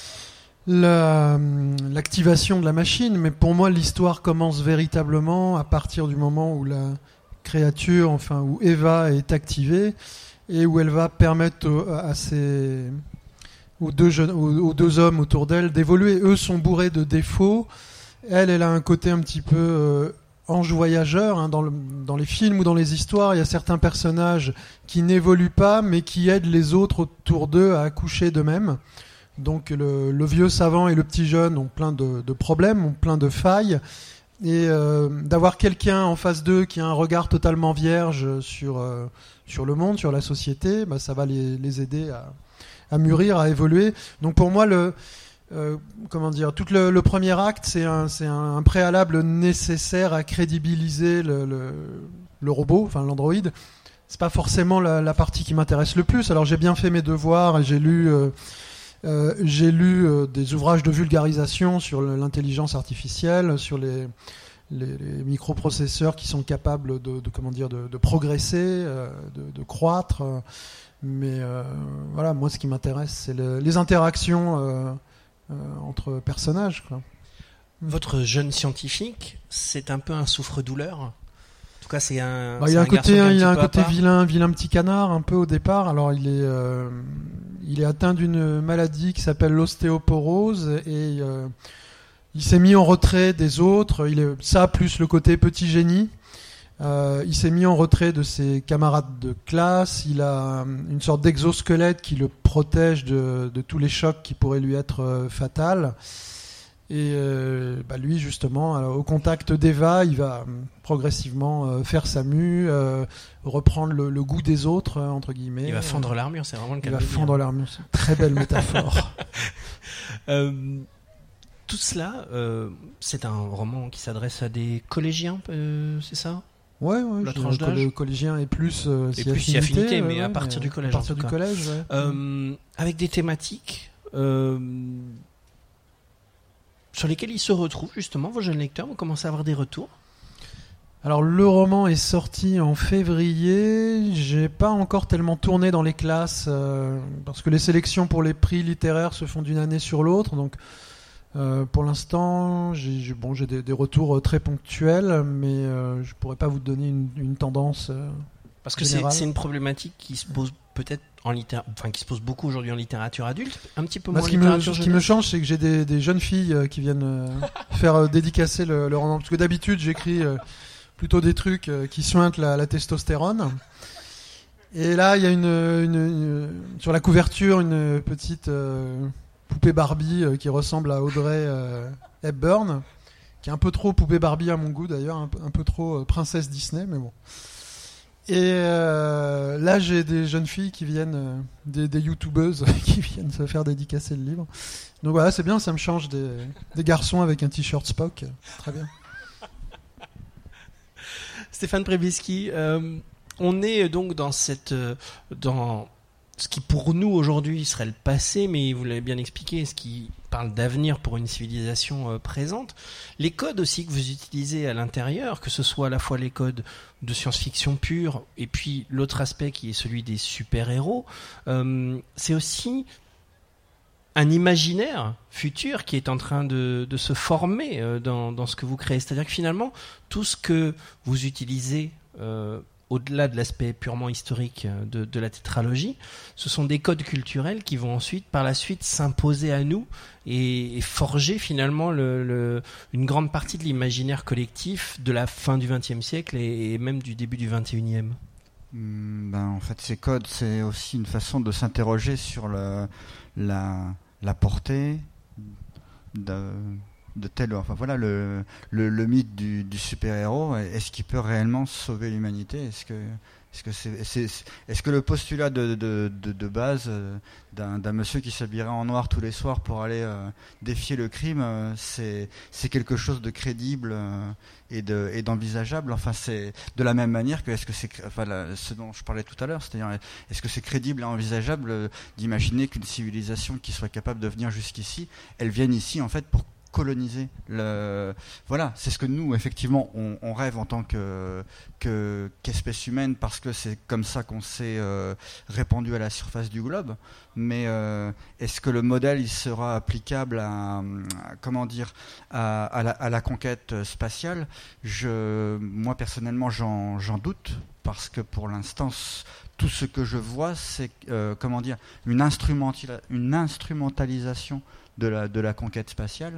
la, l'activation de la machine. Mais pour moi, l'histoire commence véritablement à partir du moment où la créature, enfin où Eva est activée et où elle va permettre aux, à ces, aux deux jeunes, aux, aux deux hommes autour d'elle d'évoluer. Eux sont bourrés de défauts. Elle, elle a un côté un petit peu euh, ange voyageur, hein, dans, le, dans les films ou dans les histoires, il y a certains personnages qui n'évoluent pas, mais qui aident les autres autour d'eux à accoucher d'eux-mêmes. Donc le, le vieux savant et le petit jeune ont plein de, de problèmes, ont plein de failles, et euh, d'avoir quelqu'un en face d'eux qui a un regard totalement vierge sur, euh, sur le monde, sur la société, bah, ça va les, les aider à, à mûrir, à évoluer. Donc pour moi, le Euh, comment dire, tout le, le premier acte, c'est un, c'est un, un préalable nécessaire à crédibiliser le, le, le robot, enfin l'androïde. C'est pas forcément la, la partie qui m'intéresse le plus. Alors j'ai bien fait mes devoirs et j'ai lu, euh, euh, j'ai lu euh, des ouvrages de vulgarisation sur l'intelligence artificielle, sur les, les, les microprocesseurs qui sont capables de, de comment dire, de, de progresser, euh, de, de croître. Mais euh, voilà, moi ce qui m'intéresse, c'est le, les interactions. Euh, Euh, entre personnages, quoi. Votre jeune scientifique, c'est un peu un souffre-douleur. En tout cas, c'est un. Bah, c'est il a un, un côté, un il a un côté part. vilain, vilain petit canard, un peu au départ. Alors, il est, euh, il est atteint d'une maladie qui s'appelle l'ostéoporose, et euh, il s'est mis en retrait des autres. Il est ça plus le côté petit génie. Euh, il s'est mis en retrait de ses camarades de classe. Il a une sorte d'exosquelette qui le protège de, de tous les chocs qui pourraient lui être euh, fatals. Et euh, bah lui, justement, alors, au contact d'Eva, il va euh, progressivement euh, faire sa mue, euh, reprendre le, le goût des autres, euh, entre guillemets. Il va fendre l'armure, c'est vraiment le cas. Il va de le fendre dire. l'armure, c'est une très belle métaphore. euh, tout cela, euh, c'est un roman qui s'adresse à des collégiens, euh, c'est ça ? Ouais, ouais, la je tranche dirais que d'âge. le collégien est plus euh, Et si plus si affinité, affinité, ouais, mais à ouais, partir mais du collège. À partir en tout du cas. collège, ouais. Euh, avec des thématiques euh, sur lesquelles ils se retrouvent, justement, vos jeunes lecteurs, vous commencez à avoir des retours. Alors le roman est sorti en février, j'ai pas encore tellement tourné dans les classes euh, parce que les sélections pour les prix littéraires se font d'une année sur l'autre, donc euh, pour l'instant j'ai, j'ai, bon, j'ai des, des retours très ponctuels, mais euh, je pourrais pas vous donner une, une tendance euh, parce que c'est, générale. c'est une problématique qui se pose peut-être en littér... enfin qui se pose beaucoup aujourd'hui en littérature adulte, un petit peu Bah, moins ce en qui me, littérature ce qui me change, c'est que j'ai des, des jeunes filles euh, qui viennent euh, faire euh, dédicacer le, le roman. Parce que d'habitude, j'écris euh, plutôt des trucs euh, qui suintent la, la testostérone. Et là, il y a une, une, une sur la couverture une petite euh, poupée Barbie euh, qui ressemble à Audrey euh, Hepburn, qui est un peu trop poupée Barbie à mon goût d'ailleurs, un, peu- un peu trop euh, princesse Disney, mais bon. Et euh, là, j'ai des jeunes filles qui viennent, euh, des, des youtubeuses qui viennent se faire dédicacer le livre. Donc voilà, c'est bien, ça me change des, des garçons avec un t-shirt Spock. Très bien. Stéphane Przybylski, euh, on est donc dans cette, euh, dans ce qui pour nous aujourd'hui serait le passé, mais vous l'avez bien expliqué, ce qui parle d'avenir pour une civilisation euh, présente. Les codes aussi que vous utilisez à l'intérieur, que ce soit à la fois les codes de science-fiction pure et puis l'autre aspect qui est celui des super-héros, euh, c'est aussi un imaginaire futur qui est en train de, de se former euh, dans, dans ce que vous créez. C'est-à-dire que finalement, tout ce que vous utilisez euh, au-delà de l'aspect purement historique de, de la tétralogie, ce sont des codes culturels qui vont ensuite, par la suite, s'imposer à nous et, et forger finalement le, le, une grande partie de l'imaginaire collectif de la fin du vingtième siècle et, et même du début du vingt et unième. Hmm, ben, en fait, ces codes, c'est aussi une façon de s'interroger sur le, la, la portée de, de tel, enfin voilà, le, le, le mythe du, du super-héros. Est-ce qu'il peut réellement sauver l'humanité ? Est-ce que, est-ce que c'est, c'est, est-ce que le postulat de, de, de, de base euh, d'un, d'un monsieur qui s'habillerait en noir tous les soirs pour aller euh, défier le crime, euh, c'est, c'est quelque chose de crédible euh, et, de, et d'envisageable. Enfin, c'est de la même manière que est-ce que c'est, enfin, la, ce dont je parlais tout à l'heure, c'est-à-dire est-ce que c'est crédible et envisageable euh, d'imaginer qu'une civilisation qui soit capable de venir jusqu'ici, elle vienne ici en fait pour coloniser le... Voilà, c'est ce que nous, effectivement, on, on rêve en tant que, que, qu'espèce humaine, parce que c'est comme ça qu'on s'est euh, répandu à la surface du globe. Mais euh, est-ce que le modèle, il sera applicable à, à comment dire, à, à, la, à la conquête spatiale ? Je, moi, personnellement, j'en, j'en doute, parce que pour l'instant, tout ce que je vois, c'est, euh, comment dire, une, instrumentali- une instrumentalisation de la, de la conquête spatiale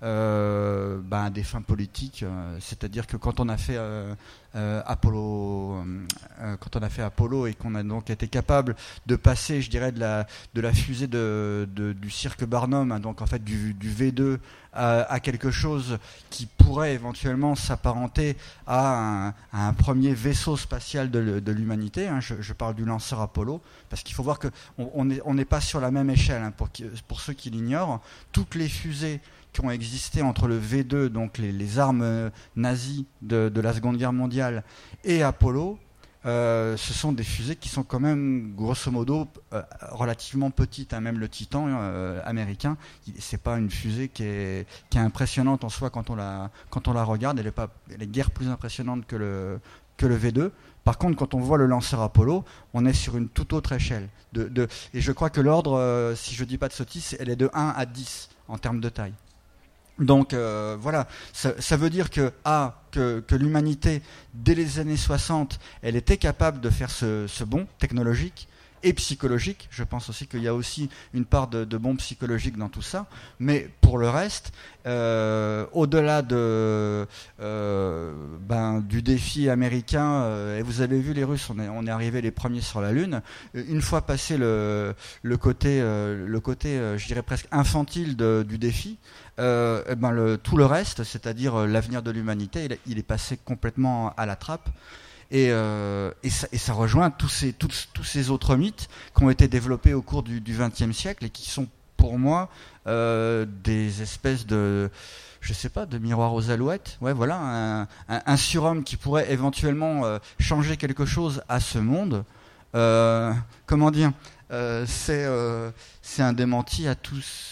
euh, ben, à des fins politiques, euh, c'est-à-dire que quand on a fait euh, euh, Apollo euh, quand on a fait Apollo et qu'on a donc été capable de passer, je dirais, de la, de la fusée de, de, du cirque Barnum, hein, donc en fait du, du V deux à, à quelque chose qui pourrait éventuellement s'apparenter à un, à un premier vaisseau spatial de, de l'humanité, hein, je, je parle du lanceur Apollo, parce qu'il faut voir qu'on on n'est on n'est pas sur la même échelle, hein, pour, pour ceux qui l'ignorent. Toutes les fusées qui ont existé entre le V deux, donc les, les armes nazies de, de la Seconde Guerre mondiale, et Apollo, euh, ce sont des fusées qui sont quand même, grosso modo, euh, relativement petites, hein. Même le Titan euh, américain, c'est pas une fusée qui est, qui est impressionnante en soi quand on la, quand on la regarde. Elle est pas, elle est guère plus impressionnante que le, que le V deux. Par contre, quand on voit le lanceur Apollo, on est sur une toute autre échelle. De, de, et je crois que l'ordre, euh, si je dis pas de sottises, elle est de un à dix en termes de taille. Donc euh, voilà, ça, ça veut dire que, ah, que, que l'humanité, dès les années soixante, elle était capable de faire ce, ce bond technologique et psychologique. Je pense aussi qu'il y a aussi une part de, de bond psychologique dans tout ça. Mais pour le reste, euh, au-delà de, euh, ben, du défi américain, euh, et vous avez vu les Russes, on est, on est arrivé les premiers sur la Lune. Une fois passé le, le côté, euh, le côté euh, je dirais presque infantile de, du défi, euh, et ben le, tout le reste, c'est-à-dire euh, l'avenir de l'humanité, il, il est passé complètement à la trappe. Et, euh, et, ça, et ça rejoint tous ces, tous, tous ces autres mythes qui ont été développés au cours du vingtième siècle et qui sont pour moi euh, des espèces de, je sais pas, de miroirs aux alouettes. Ouais, voilà, un, un, un surhomme qui pourrait éventuellement euh, changer quelque chose à ce monde. Euh, comment dire euh, c'est, euh, c'est un démenti à tout ce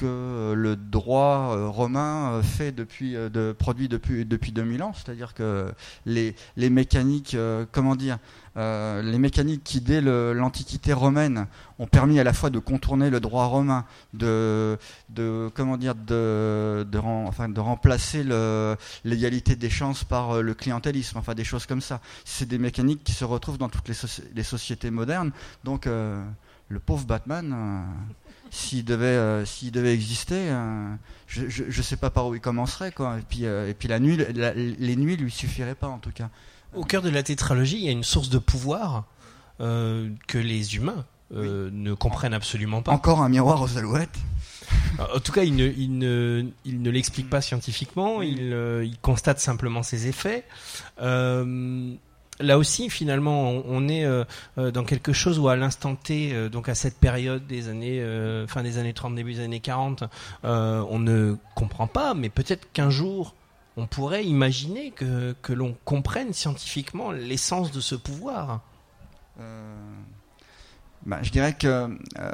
que le droit romain fait depuis, de, produit depuis, depuis deux mille ans, c'est-à-dire que les, les mécaniques, euh, comment dire, euh, les mécaniques qui dès le, l'Antiquité romaine ont permis à la fois de contourner le droit romain, de, de comment dire, de, de, enfin, de remplacer le, l'égalité des chances par le clientélisme, enfin des choses comme ça. C'est des mécaniques qui se retrouvent dans toutes les, soci- les sociétés modernes, donc euh, le pauvre Batman, euh, s'il devait, euh, s'il devait exister, euh, je ne sais pas par où il commencerait, quoi. Et puis, euh, et puis la nuit, la, les nuits lui suffiraient pas, en tout cas. Au cœur de la tétralogie, il y a une source de pouvoir euh, que les humains euh, oui. ne comprennent absolument pas. Encore un miroir aux alouettes. En tout cas, il ne, il ne, il ne l'explique pas scientifiquement, oui. il, euh, il constate simplement ses effets. Euh, Là aussi, finalement, on, on est euh, dans quelque chose où, à l'instant T, euh, donc à cette période des années, euh, fin des années trente, début des années quarante, euh, on ne comprend pas, mais peut-être qu'un jour, on pourrait imaginer que, que l'on comprenne scientifiquement l'essence de ce pouvoir. Euh, bah, je dirais que... Euh,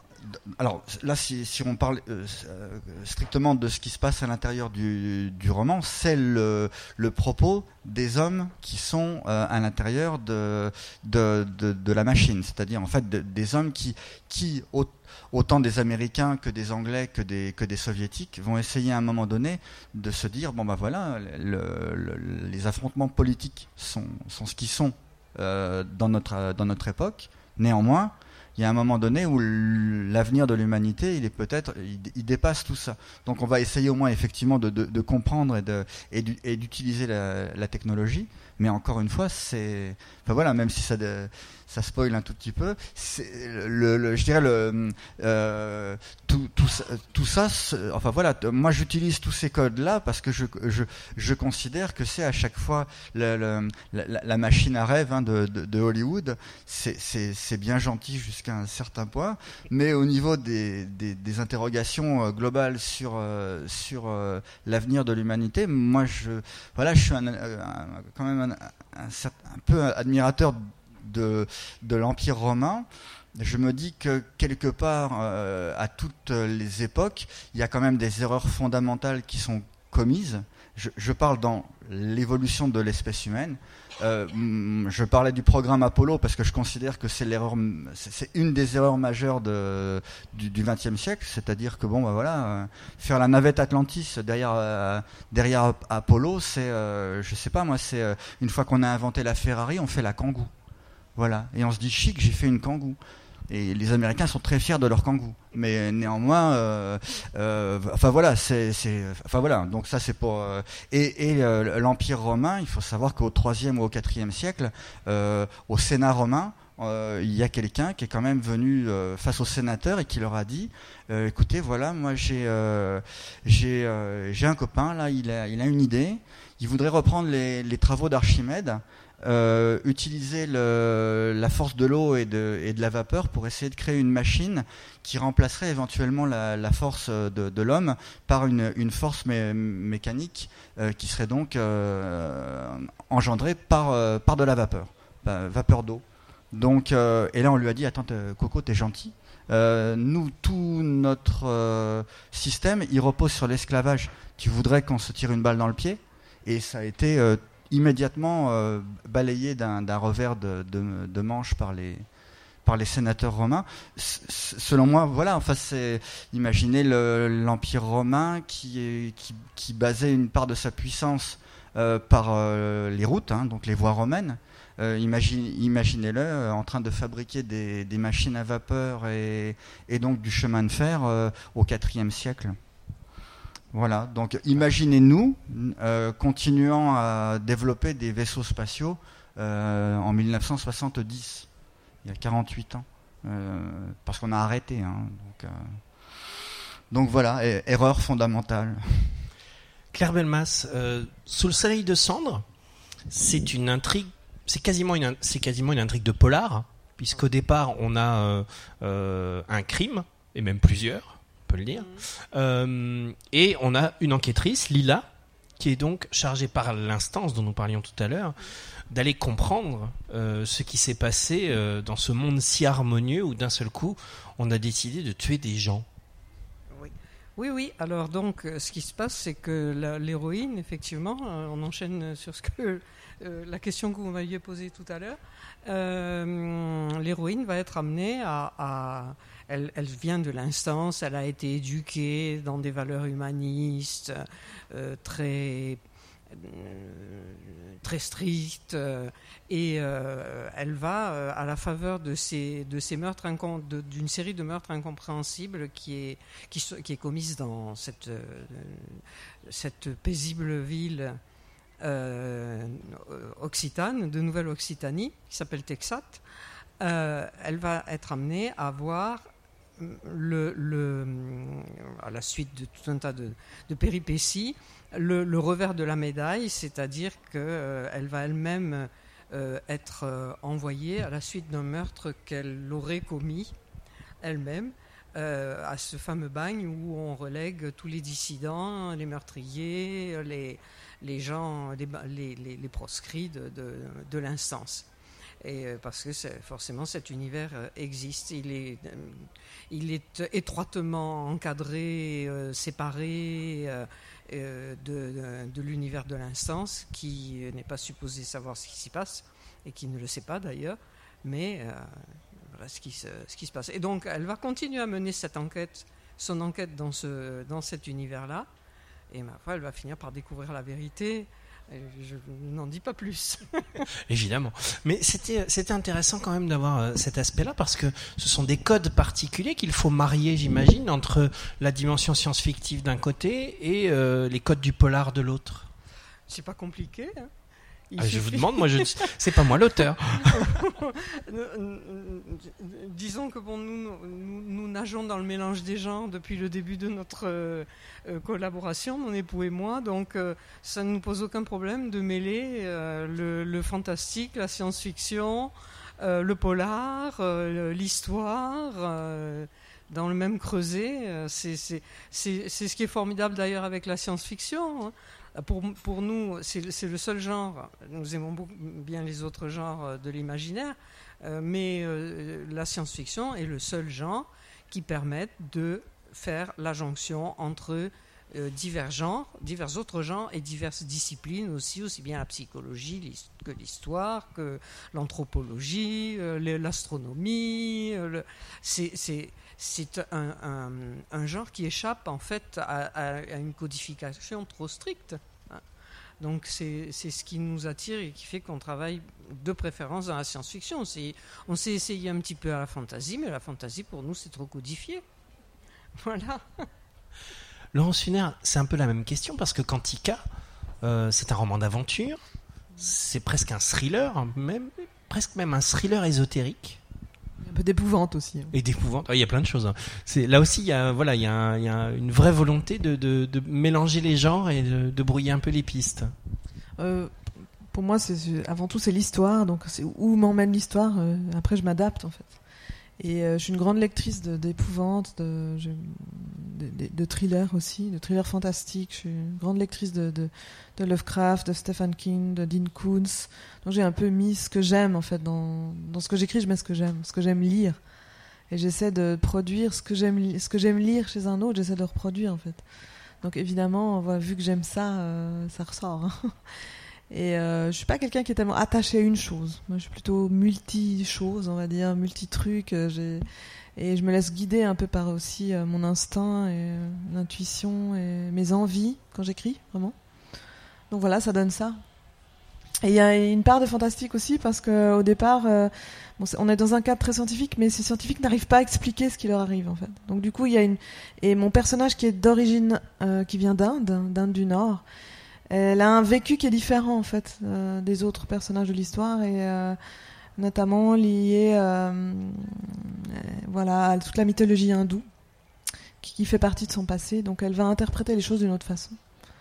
alors là, si, si on parle euh, strictement de ce qui se passe à l'intérieur du, du roman, c'est le, le propos des hommes qui sont euh, à l'intérieur de, de, de, de la machine, c'est-à-dire en fait de, des hommes qui, qui au, autant des Américains que des Anglais que des, que des Soviétiques, vont essayer à un moment donné de se dire bon ben voilà, le, le, les affrontements politiques sont, sont ce qu'ils sont euh, dans notre, dans notre époque. Néanmoins, il y a un moment donné où l'avenir de l'humanité, il est peut-être, il, il dépasse tout ça. Donc, on va essayer au moins effectivement de, de, de comprendre et, de, et, du, et d'utiliser la, la technologie. Mais encore une fois, c'est, enfin voilà, même si ça, de, ça spoil un tout petit peu, c'est le, le, je dirais le, euh, tout, tout, tout ça, enfin voilà, moi j'utilise tous ces codes-là parce que je, je, je considère que c'est à chaque fois le, le, la, la machine à rêve hein, de, de, de Hollywood. C'est, c'est, c'est bien gentil jusqu'à un certain point, mais au niveau des, des, des interrogations globales sur, euh, sur euh, l'avenir de l'humanité, moi je, voilà, je suis un, un, quand même un, un, un peu admirateur de, de l'Empire romain. Je me dis que quelque part, euh, à toutes les époques, il y a quand même des erreurs fondamentales qui sont commises. Je, je parle dans l'évolution de l'espèce humaine. Euh, je parlais du programme Apollo parce que je considère que c'est l'erreur, c'est, c'est une des erreurs majeures de, du, du vingtième siècle, c'est-à-dire que bon, bah voilà, euh, faire la navette Atlantis derrière euh, derrière Apollo, c'est, euh, je sais pas moi, c'est euh, une fois qu'on a inventé la Ferrari, on fait la Kangoo, voilà, et on se dit chic, j'ai fait une Kangoo. Et les Américains sont très fiers de leur Kangoo, mais néanmoins, euh, euh, enfin voilà, c'est, c'est, enfin voilà. Donc ça c'est pour euh, et, et euh, l'Empire romain. Il faut savoir qu'au troisième ou au quatrième siècle, euh, au Sénat romain, euh, il y a quelqu'un qui est quand même venu euh, face aux sénateurs et qui leur a dit euh, écoutez, voilà, moi j'ai euh, j'ai euh, j'ai un copain là, il a il a une idée. Il voudrait reprendre les, les travaux d'Archimède. Euh, utiliser le, la force de l'eau et de, et de la vapeur pour essayer de créer une machine qui remplacerait éventuellement la, la force de, de l'homme par une, une force mé, mécanique euh, qui serait donc euh, engendrée par, euh, par de la vapeur, bah, vapeur d'eau. Donc, euh, et là on lui a dit attends Coco, t'es gentil. Euh, nous, tout notre euh, système, il repose sur l'esclavage. Tu voudrais qu'on se tire une balle dans le pied? Et ça a été euh, immédiatement euh, balayé d'un, d'un revers de, de, de manche par les, par les sénateurs romains. S- selon moi, voilà, enfin, c'est, imaginez le, l'Empire romain qui, est, qui, qui basait une part de sa puissance euh, par euh, les routes, hein, donc les voies romaines. Euh, imagine, imaginez-le euh, en train de fabriquer des, des machines à vapeur et, et donc du chemin de fer euh, au quatrième siècle. Voilà, donc imaginez-nous euh, continuant à développer des vaisseaux spatiaux euh, en dix-neuf cent soixante-dix, il y a quarante-huit ans, euh, parce qu'on a arrêté. Hein, donc, euh, donc voilà, é- erreur fondamentale. Claire Belmas, euh, Sous le soleil de cendre, c'est une intrigue, c'est quasiment une, c'est quasiment une intrigue de polar, puisqu'au départ on a euh, euh, un crime, et même plusieurs. On peut le dire. Mmh. Euh, et on a une enquêtrice, Lila, qui est donc chargée par l'instance dont nous parlions tout à l'heure, d'aller comprendre euh, ce qui s'est passé euh, dans ce monde si harmonieux où d'un seul coup, on a décidé de tuer des gens. Oui. Oui, oui. Alors donc, ce qui se passe, c'est que la, l'héroïne, effectivement, on enchaîne sur ce que euh, la question que vous m'aviez posée tout à l'heure. Euh, l'héroïne va être amenée à, à elle, elle vient de l'instance, elle a été éduquée dans des valeurs humanistes euh, très très stricte euh, et euh, elle va euh, à la faveur de ces de ces meurtres incom- de, d'une série de meurtres incompréhensibles qui est qui, qui est commise dans cette euh, cette paisible ville euh, occitane de Nouvelle-Occitanie qui s'appelle Texat. Euh, elle va être amenée à voir le, le à la suite de tout un tas de, de péripéties Le, le revers de la médaille, c'est-à-dire qu'elle euh, va elle-même euh, être euh, envoyée à la suite d'un meurtre qu'elle aurait commis elle-même euh, à ce fameux bagne où on relègue tous les dissidents, les meurtriers, les, les gens, les, les, les proscrits de, de, de l'instance. Et parce que c'est, forcément cet univers existe, il est, il est étroitement encadré, euh, séparé euh, euh, de, de, de l'univers de l'instance qui n'est pas supposé savoir ce qui s'y passe et qui ne le sait pas d'ailleurs, mais euh, voilà ce qui, se, ce qui se passe. Et donc elle va continuer à mener cette enquête, son enquête dans, ce, dans cet univers-là, et ma foi elle va finir par découvrir la vérité. Je n'en dis pas plus. Évidemment. Mais c'était, c'était intéressant quand même d'avoir euh, cet aspect-là parce que ce sont des codes particuliers qu'il faut marier, j'imagine, entre la dimension science-fictive d'un côté et euh, les codes du polar de l'autre. C'est pas compliqué, hein. Ah, je vous demande, moi, je, c'est pas moi l'auteur. Disons que bon, nous, nous, nous nageons dans le mélange des genres depuis le début de notre euh, collaboration, mon époux et moi, donc euh, ça ne nous pose aucun problème de mêler euh, le, le fantastique, la science-fiction, euh, le polar, euh, l'histoire. Euh, dans le même creuset. C'est, c'est, c'est, c'est ce qui est formidable d'ailleurs avec la science-fiction, hein. Pour, pour nous, c'est, c'est le seul genre, nous aimons beaucoup, bien les autres genres de l'imaginaire, euh, mais euh, la science-fiction est le seul genre qui permette de faire la jonction entre euh, divers genres, divers autres genres et diverses disciplines aussi, aussi bien la psychologie que l'histoire, que l'anthropologie, euh, l'astronomie. Euh, le, c'est... c'est C'est un, un, un genre qui échappe en fait à, à, à une codification trop stricte. Donc c'est, c'est ce qui nous attire et qui fait qu'on travaille de préférence dans la science-fiction. C'est, on s'est essayé un petit peu à la fantasy, mais la fantasy pour nous c'est trop codifié. Voilà. Laurence Funer, c'est un peu la même question parce que Quantica, euh, c'est un roman d'aventure, c'est presque un thriller, même, presque même un thriller ésotérique. Un peu d'épouvante aussi. Et d'épouvante. Il y a plein de choses. C'est, là aussi, il y a, voilà, il y a, un, il y a une vraie volonté de, de, de mélanger les genres et de, de brouiller un peu les pistes. Euh, pour moi, c'est, c'est, avant tout, c'est l'histoire. Donc, c'est où m'emmène l'histoire. Euh, après, je m'adapte, en fait. Et euh, je suis une grande lectrice de, d'épouvante, de, je, de, de, de thrillers aussi, de thrillers fantastiques. Je suis une grande lectrice de, de, de Lovecraft, de Stephen King, de Dean Koontz. Donc j'ai un peu mis ce que j'aime en fait dans, dans ce que j'écris, je mets ce que j'aime, ce que j'aime lire. Et j'essaie de produire ce que j'aime, ce que j'aime lire chez un autre, j'essaie de le reproduire en fait. Donc évidemment, voilà, vu que j'aime ça, euh, ça ressort. Hein. Et euh, je suis pas quelqu'un qui est tellement attaché à une chose. Moi, je suis plutôt multi-chose, on va dire, multi-trucs. Euh, j'ai... Et je me laisse guider un peu par aussi euh, mon instinct et euh, l'intuition et mes envies quand j'écris, vraiment. Donc voilà, ça donne ça. Et il y a une part de fantastique aussi parce qu'au départ, euh, bon, on est dans un cadre très scientifique, mais ces scientifiques n'arrivent pas à expliquer ce qui leur arrive en fait. Donc du coup, il y a une et mon personnage qui est d'origine, euh, qui vient d'Inde, d'Inde du Nord. Elle a un vécu qui est différent en fait euh, des autres personnages de l'histoire et euh, notamment lié euh, euh, voilà, à toute la mythologie hindoue qui, qui fait partie de son passé. Donc elle va interpréter les choses d'une autre façon.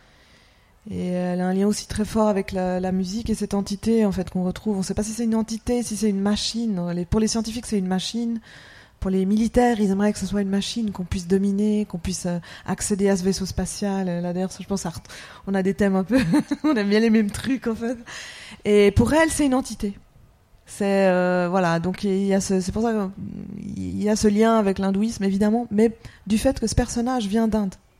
Et elle a un lien aussi très fort avec la, la musique et cette entité en fait qu'on retrouve. On ne sait pas si c'est une entité, si c'est une machine. Les, pour les scientifiques, c'est une machine. Pour les militaires, ils aimeraient que ce soit une machine, qu'on puisse dominer, qu'on puisse euh, accéder à ce vaisseau spatial. Là, d'ailleurs, je pense, à, on a des thèmes un peu, on aime bien les mêmes trucs en fait. Et pour elle, c'est une entité. C'est euh, voilà, donc il y a ce, c'est pour ça qu'il y a ce lien avec l'hindouisme évidemment, mais du fait que ce personnage vient d'Inde.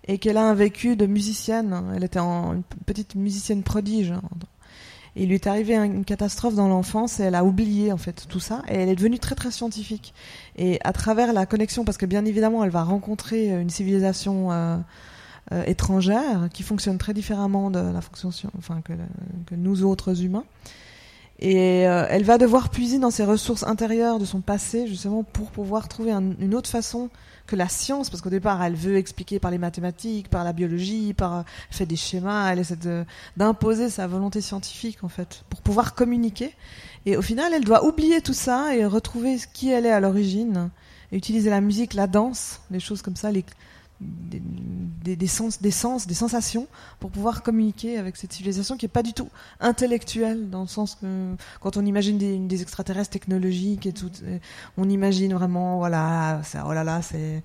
et qu'elle a un vécu de musicienne. Elle était en, une petite musicienne prodige. Et il lui est arrivé une catastrophe dans l'enfance et elle a oublié en fait tout ça et elle est devenue très très scientifique. Et à travers la connexion, parce que bien évidemment elle va rencontrer une civilisation euh, euh, étrangère qui fonctionne très différemment de la fonction, enfin que, que nous autres humains. Et euh, elle va devoir puiser dans ses ressources intérieures de son passé justement pour pouvoir trouver un, une autre façon que la science, parce qu'au départ elle veut expliquer par les mathématiques, par la biologie, par elle fait des schémas, elle essaie de, d'imposer sa volonté scientifique en fait pour pouvoir communiquer. Et au final elle doit oublier tout ça et retrouver qui elle est à l'origine et utiliser la musique, la danse, les choses comme ça, les Des, des, des sens, des sens, des sensations pour pouvoir communiquer avec cette civilisation qui est pas du tout intellectuelle dans le sens que quand on imagine des, des extraterrestres technologiques et tout, on imagine vraiment voilà, c'est, oh là là, c'est,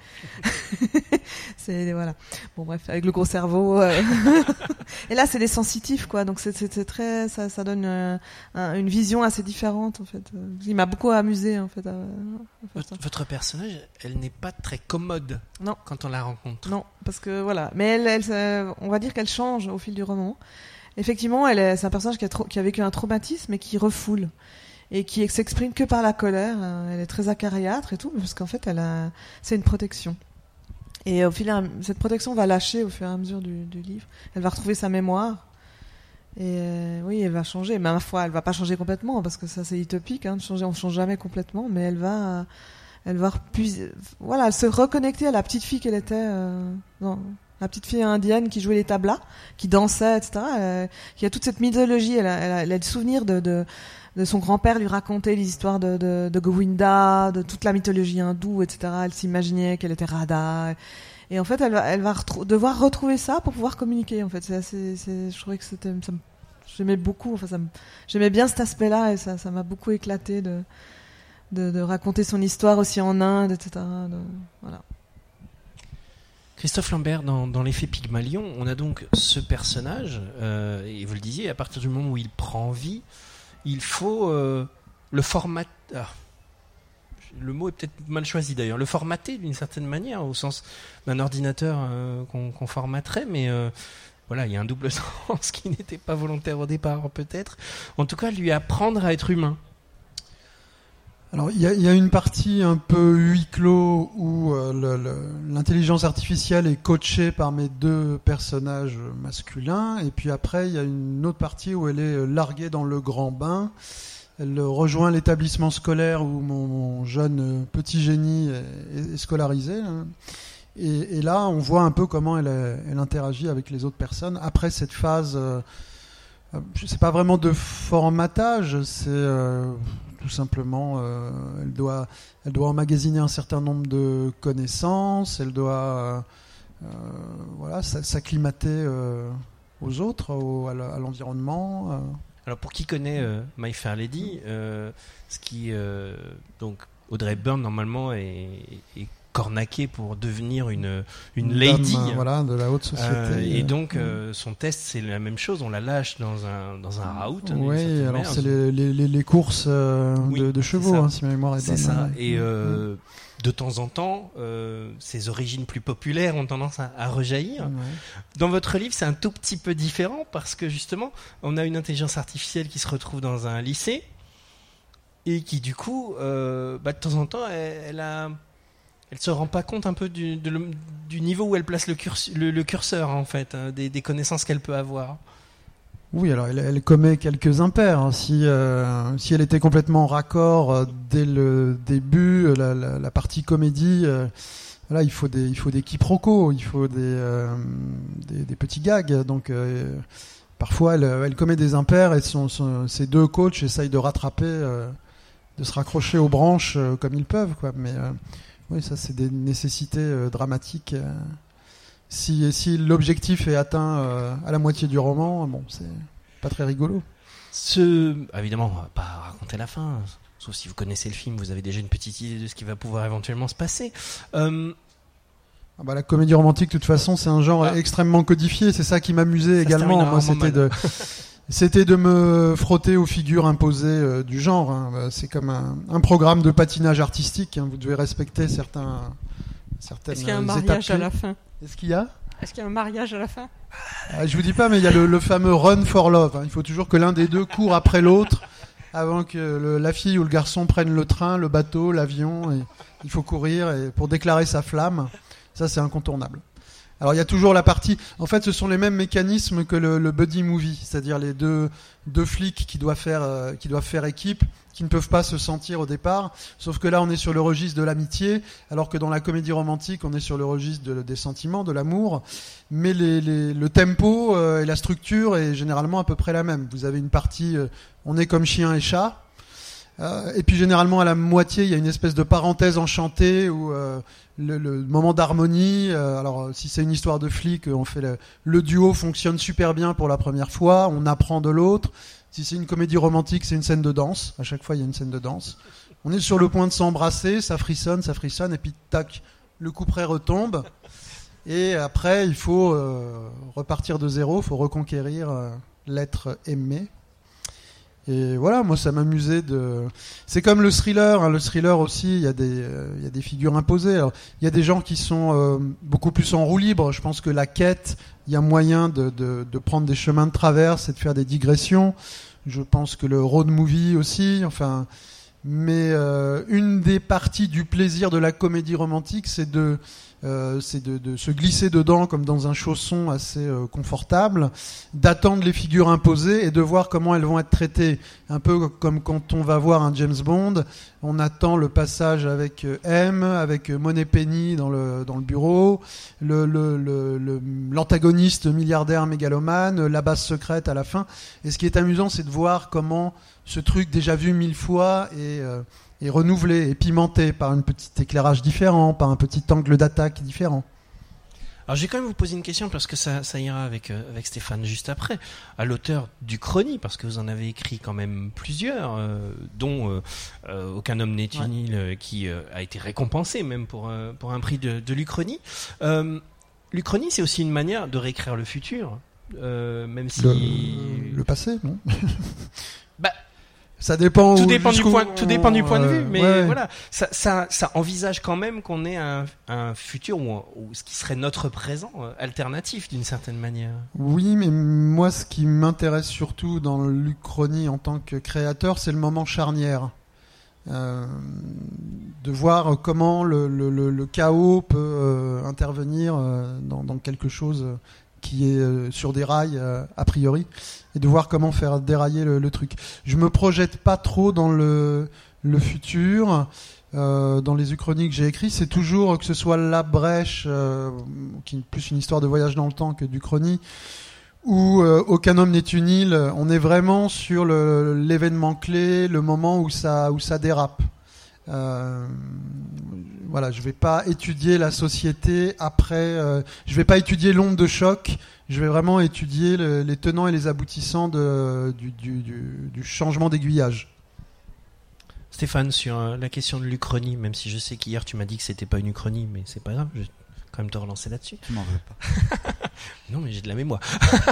c'est voilà, bon bref avec le gros cerveau. Euh... et là c'est des sensitifs quoi, donc c'est, c'est, c'est très, ça, ça donne euh, un, une vision assez différente en fait. Il m'a beaucoup amusé en fait. À, à votre, votre personnage, elle n'est pas très commode. Non. Quand on la rencontre. Non, parce que voilà. Mais elle, elle, euh, on va dire qu'elle change au fil du roman. Effectivement, elle est, c'est un personnage qui a, trop, qui a vécu un traumatisme et qui refoule. Et qui s'exprime que par la colère. Elle est très acariâtre et tout, parce qu'en fait, elle a, c'est une protection. Et au fil, cette protection va lâcher au fur et à mesure du, du livre. Elle va retrouver sa mémoire. Et euh, oui, elle va changer. Mais à la fois, elle va pas changer complètement, parce que ça, c'est utopique, hein, de changer. On change jamais complètement, mais elle va... Elle va repuiser, voilà, se reconnecter à la petite fille qu'elle était, euh, non, la petite fille indienne qui jouait les tablas, qui dansait, et cetera. Elle, qui a toute cette mythologie. Elle a, elle a, elle a le souvenir de, de, de son grand-père lui raconter les histoires de, de, de Govinda, de toute la mythologie hindoue, et cetera. Elle s'imaginait qu'elle était Radha. Et en fait, elle va, elle va retrou- devoir retrouver ça pour pouvoir communiquer. En fait, c'est assez, c'est, je trouvais que c'était, ça me, j'aimais beaucoup. Enfin, ça me, j'aimais bien cet aspect-là et ça, ça m'a beaucoup éclaté de. De, de raconter son histoire aussi en Inde, et cetera. De, voilà. Christophe Lambert, dans, dans l'effet Pygmalion, on a donc ce personnage, euh, et vous le disiez, à partir du moment où il prend vie, il faut euh, le formater. Ah, le mot est peut-être mal choisi d'ailleurs. Le formater d'une certaine manière, au sens d'un ordinateur euh, qu'on, qu'on formaterait, mais euh, voilà, il y a un double sens qui n'était pas volontaire au départ, peut-être. En tout cas, lui apprendre à être humain. Alors il y, y a une partie un peu huis clos où euh, le, le, l'intelligence artificielle est coachée par mes deux personnages masculins, et puis après il y a une autre partie où elle est larguée dans le grand bain. Elle rejoint l'établissement scolaire où mon, mon jeune petit génie est, est scolarisé. Hein. Et, et là on voit un peu comment elle, elle interagit avec les autres personnes après cette phase. Euh, c'est pas vraiment de formatage, c'est euh, tout simplement, euh, elle doit, elle doit emmagasiner un certain nombre de connaissances, elle doit, euh, voilà, s'acclimater euh, aux autres, au, à l'environnement. Euh. Alors pour qui connaît euh, My Fair Lady, euh, ce qui euh, donc Audrey Byrne normalement est, est cornaquée pour devenir une une lady, dame, voilà, de la haute société. Euh, et donc euh, son test c'est la même chose, on la lâche dans un dans un route. Oui, alors c'est les, les les courses euh, oui, de, de chevaux, hein, si ma mémoire est bonne. C'est ça. Et euh, de temps en temps, euh, ses origines plus populaires ont tendance à, à rejaillir. Ouais. Dans votre livre, c'est un tout petit peu différent parce que justement, on a une intelligence artificielle qui se retrouve dans un lycée et qui du coup, euh, bah, de temps en temps, elle, elle a elle se rend pas compte un peu du, de le, du niveau où elle place le, cursu, le, le curseur en fait, hein, des, des connaissances qu'elle peut avoir. Oui, alors elle, elle commet quelques impairs. Hein. Si, euh, si elle était complètement raccord euh, dès le début, la, la, la partie comédie, euh, voilà, il faut des, il faut des quiproquos, il faut des, euh, des, des petits gags. Donc euh, parfois elle, elle commet des impairs et son, son, ses deux coachs essayent de rattraper, euh, de se raccrocher aux branches euh, comme ils peuvent, quoi. Mais euh, oui, ça c'est des nécessités euh, dramatiques. Euh. Si, si l'objectif est atteint euh, à la moitié du roman, bon, c'est pas très rigolo. Ce... Évidemment, on va pas raconter la fin, sauf si vous connaissez le film, vous avez déjà une petite idée de ce qui va pouvoir éventuellement se passer. Euh... Ah bah, la comédie romantique, de toute façon, c'est un genre ah. extrêmement codifié. C'est ça qui m'amusait ça également. Moi, c'était de, c'était de me frotter aux figures imposées euh, du genre. Hein. C'est comme un, un programme de patinage artistique. Hein. Vous devez respecter certains. Est-ce qu'il y a un mariage à la fin ? Est-ce qu'il y a ? Est-ce qu'il y a un mariage à la fin? Ah, je vous dis pas, mais il y a le, le fameux run for love. Hein. Il faut toujours que l'un des deux court après l'autre avant que le, la fille ou le garçon prenne le train, le bateau, l'avion. Et il faut courir et, pour déclarer sa flamme. Ça, c'est incontournable. Alors il y a toujours la partie... En fait, ce sont les mêmes mécanismes que le, le buddy movie, c'est-à-dire les deux, deux flics qui doivent, faire, euh, qui doivent faire équipe, qui ne peuvent pas se sentir au départ. Sauf que là, on est sur le registre de l'amitié, alors que dans la comédie romantique, on est sur le registre de, des sentiments, de l'amour. Mais les, les, le tempo euh, et la structure est généralement à peu près la même. Vous avez une partie... Euh, on est comme chien et chat. Euh, et puis généralement à la moitié il y a une espèce de parenthèse enchantée où euh, le, le moment d'harmonie, euh, alors si c'est une histoire de flic, on fait le, le duo fonctionne super bien pour la première fois, on apprend de l'autre. Si c'est une comédie romantique, c'est une scène de danse, à chaque fois il y a une scène de danse. On est sur le point de s'embrasser, ça frissonne, ça frissonne, et puis tac, le couperet retombe. Et après il faut euh, repartir de zéro, il faut reconquérir euh, l'être aimé. Et voilà, moi ça m'amusait de... C'est comme le thriller, hein. Le thriller aussi, il y a des, euh, il y a des figures imposées. Alors, il y a des gens qui sont euh, beaucoup plus en roue libre. Je pense que la quête, il y a moyen de, de, de prendre des chemins de traverse et de faire des digressions. Je pense que le road movie aussi, enfin... Mais euh, une des parties du plaisir de la comédie romantique, c'est de... Euh, c'est de, de se glisser dedans comme dans un chausson assez euh, confortable, d'attendre les figures imposées et de voir comment elles vont être traitées. Un peu comme quand on va voir un James Bond, on attend le passage avec euh, M, avec euh, Moneypenny dans le, dans le bureau, le, le, le, le, l'antagoniste milliardaire mégalomane, la base secrète à la fin. Et ce qui est amusant, c'est de voir comment ce truc déjà vu mille fois est... Euh, et renouvelé et pimenté par un petit éclairage différent, par un petit angle d'attaque différent. Alors je vais quand même vous poser une question parce que ça, ça ira avec, euh, avec Stéphane juste après. À l'auteur d'Uchronie, parce que vous en avez écrit quand même plusieurs, euh, dont euh, euh, Aucun homme n'est inutile, ouais. euh, qui euh, a été récompensé même pour, euh, pour un prix de, de l'Uchronie. Euh, L'Uchronie, c'est aussi une manière de réécrire le futur, euh, même si... Le, le passé, non bah, Ça dépend. Tout où, dépend du point. Tout dépend du point de vue, euh, mais ouais. voilà, ça, ça, ça envisage quand même qu'on ait un, un futur où, où ce qui serait notre présent euh, alternatif d'une certaine manière. Oui, mais moi, ce qui m'intéresse surtout dans l'Uchronie en tant que créateur, c'est le moment charnière, euh, de voir comment le, le, le, le chaos peut euh, intervenir euh, dans, dans quelque chose qui est euh, sur des rails euh, a priori, et de voir comment faire dérailler le, le truc. Je me projette pas trop dans le, le futur. Euh, dans les Uchronies que j'ai écrits, c'est toujours que ce soit La Brèche, euh, qui est plus une histoire de voyage dans le temps que d'Uchronie, ou euh, Aucun homme n'est une île. On est vraiment sur le, l'événement clé, le moment où ça, où ça dérape. Euh, voilà, je vais pas étudier la société après. Euh, je vais pas étudier l'onde de choc. Je vais vraiment étudier le, les tenants et les aboutissants de, du, du, du, du changement d'aiguillage. Stéphane, sur euh, la question de l'Uchronie, même si je sais qu'hier tu m'as dit que c'était pas une Uchronie, mais c'est pas grave, je vais quand même te relancer là-dessus. Tu m'en veux pas. Non, mais j'ai de la mémoire.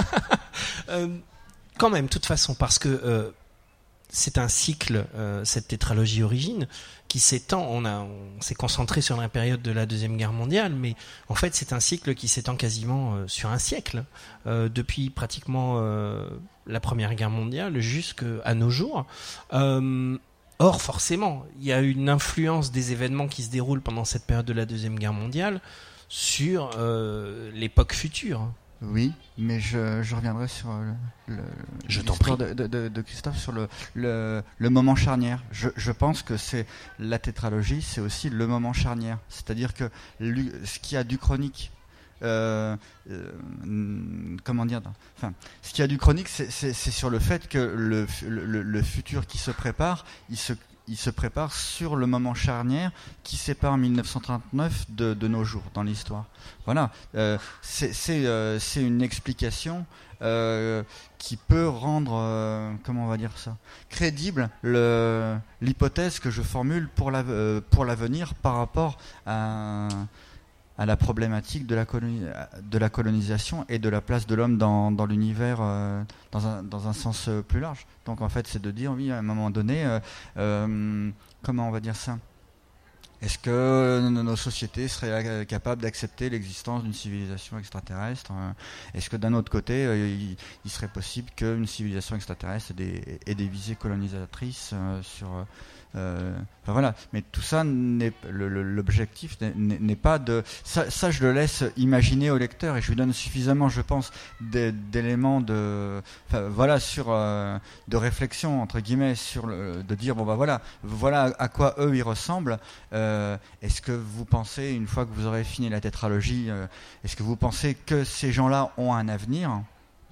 euh, quand même, de toute façon, parce que euh, c'est un cycle, euh, cette tétralogie Origine, qui s'étend. On, a, on s'est concentré sur la période de la Deuxième Guerre mondiale, mais en fait, c'est un cycle qui s'étend quasiment euh, sur un siècle, euh, depuis pratiquement euh, la Première Guerre mondiale jusqu'à nos jours. Euh, or, forcément, il y a une influence des événements qui se déroulent pendant cette période de la Deuxième Guerre mondiale sur euh, l'époque future. Oui, mais je, je reviendrai sur le, le, je l'histoire de, de, de Christophe sur le, le, le moment charnière. Je, je pense que c'est la tétralogie, c'est aussi le moment charnière. C'est-à-dire que ce qu'il y a d'Uchronique, euh, euh, comment dire, enfin, ce qu'il y a d'Uchronique, c'est, c'est, c'est sur le fait que le, le, le futur qui se prépare, il se il se prépare sur le moment charnière qui sépare mille neuf cent trente-neuf de, de nos jours dans l'histoire. Voilà, euh, c'est, c'est, euh, c'est une explication euh, qui peut rendre, euh, comment on va dire ça, crédible le, l'hypothèse que je formule pour, la, euh, pour l'avenir par rapport à, à la problématique de la, coloni- de la colonisation et de la place de l'homme dans, dans l'univers euh, dans, un, dans un sens plus large. Donc en fait, c'est de dire, oui, à un moment donné, euh, euh, comment on va dire ça ? Est-ce que nos sociétés seraient capables d'accepter l'existence d'une civilisation extraterrestre? Est-ce que d'un autre côté, il, il serait possible qu'une civilisation extraterrestre ait des, ait des visées colonisatrices sur... Euh, enfin voilà, mais tout ça, n'est, le, le, l'objectif n'est, n'est pas de... Ça, ça, je le laisse imaginer au lecteur et je lui donne suffisamment, je pense, d'éléments de... Enfin, voilà, sur... Euh, de réflexion, entre guillemets, sur le, de dire, bon bah voilà, voilà à quoi eux ils ressemblent. Euh, est-ce que vous pensez, une fois que vous aurez fini la tétralogie, euh, est-ce que vous pensez que ces gens-là ont un avenir?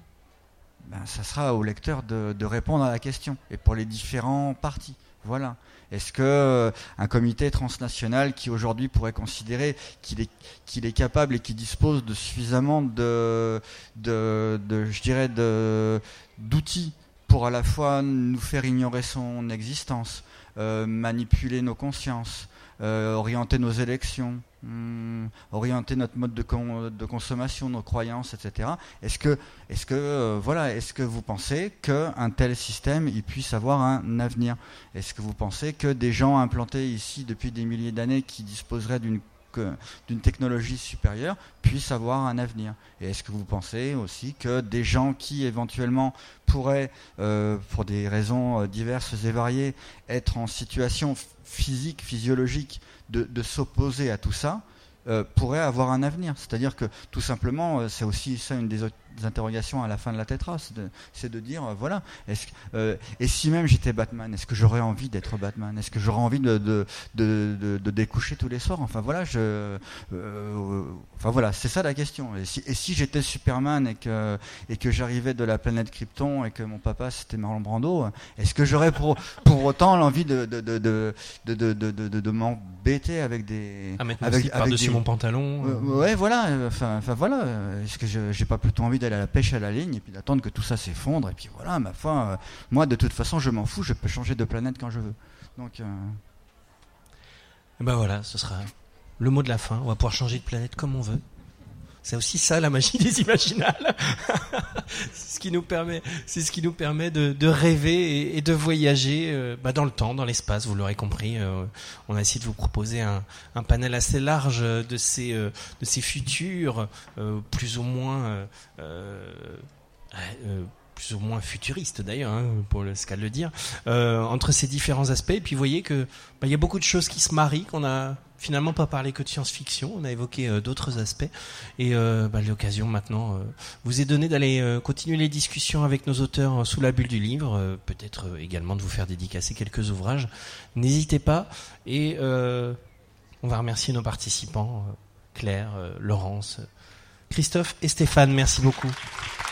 Ben, ça sera au lecteur de, de répondre à la question, et pour les différents partis. Voilà. Est-ce que euh, un comité transnational qui aujourd'hui pourrait considérer qu'il est qu'il est capable et qui dispose de suffisamment de de, de je dirais de d'outils pour à la fois nous faire ignorer son existence, euh, manipuler nos consciences, euh, orienter nos élections, hum, orienter notre mode de, con, de consommation, nos croyances, et cetera. Est-ce que, est-ce que, euh, voilà, est-ce que vous pensez qu'un tel système il puisse avoir un avenir? Est-ce que vous pensez que des gens implantés ici depuis des milliers d'années qui disposeraient d'une d'une technologie supérieure puisse avoir un avenir? Et est-ce que vous pensez aussi que des gens qui éventuellement pourraient, euh, pour des raisons diverses et variées, être en situation physique, physiologique de, de s'opposer à tout ça, euh, pourraient avoir un avenir? C'est-à-dire que tout simplement, euh, c'est aussi ça une des interrogations à la fin de la tétra, c'est de, c'est de dire, euh, voilà, est-ce que, euh, et si même j'étais Batman, est-ce que j'aurais envie d'être Batman? Est-ce que j'aurais envie de, de, de, de, de découcher tous les soirs? Enfin voilà, je, euh, enfin voilà, c'est ça la question. Et si, et si j'étais Superman et que, et que j'arrivais de la planète Krypton et que mon papa c'était Marlon Brando, est-ce que j'aurais pour, pour autant l'envie de, de, de, de, de, de, de, de, de, de m'embêter avec des, à mettre avec, avec par-dessus des, mon pantalon? euh, ouais, voilà, enfin, enfin voilà, est-ce que je, j'ai pas plutôt envie d'aller à la pêche à la ligne et puis d'attendre que tout ça s'effondre et puis voilà, ma foi, euh, moi de toute façon je m'en fous, je peux changer de planète quand je veux. Donc euh... ben voilà, ce sera le mot de la fin. On va pouvoir changer de planète comme on veut. C'est aussi ça la magie des Imaginales. C'est ce qui nous permet, c'est ce qui nous permet de, de rêver et, et de voyager euh, bah dans le temps, dans l'espace. Vous l'aurez compris, euh, on a essayé de vous proposer un, un panel assez large de ces, euh, de ces futurs, euh, plus ou moins, euh, euh, plus ou moins futuristes d'ailleurs, hein, pour le, ce qu'à le dire, euh, entre ces différents aspects. Et puis vous voyez que bah, y a beaucoup de choses qui se marient, qu'on a finalement pas parlé que de science-fiction, on a évoqué euh, d'autres aspects et euh, bah, l'occasion maintenant euh, vous est donnée d'aller euh, continuer les discussions avec nos auteurs euh, sous la bulle du livre, euh, peut-être euh, également de vous faire dédicacer quelques ouvrages. N'hésitez pas et euh, on va remercier nos participants, euh, Claire, euh, Laurence, Christophe et Stéphane, merci beaucoup.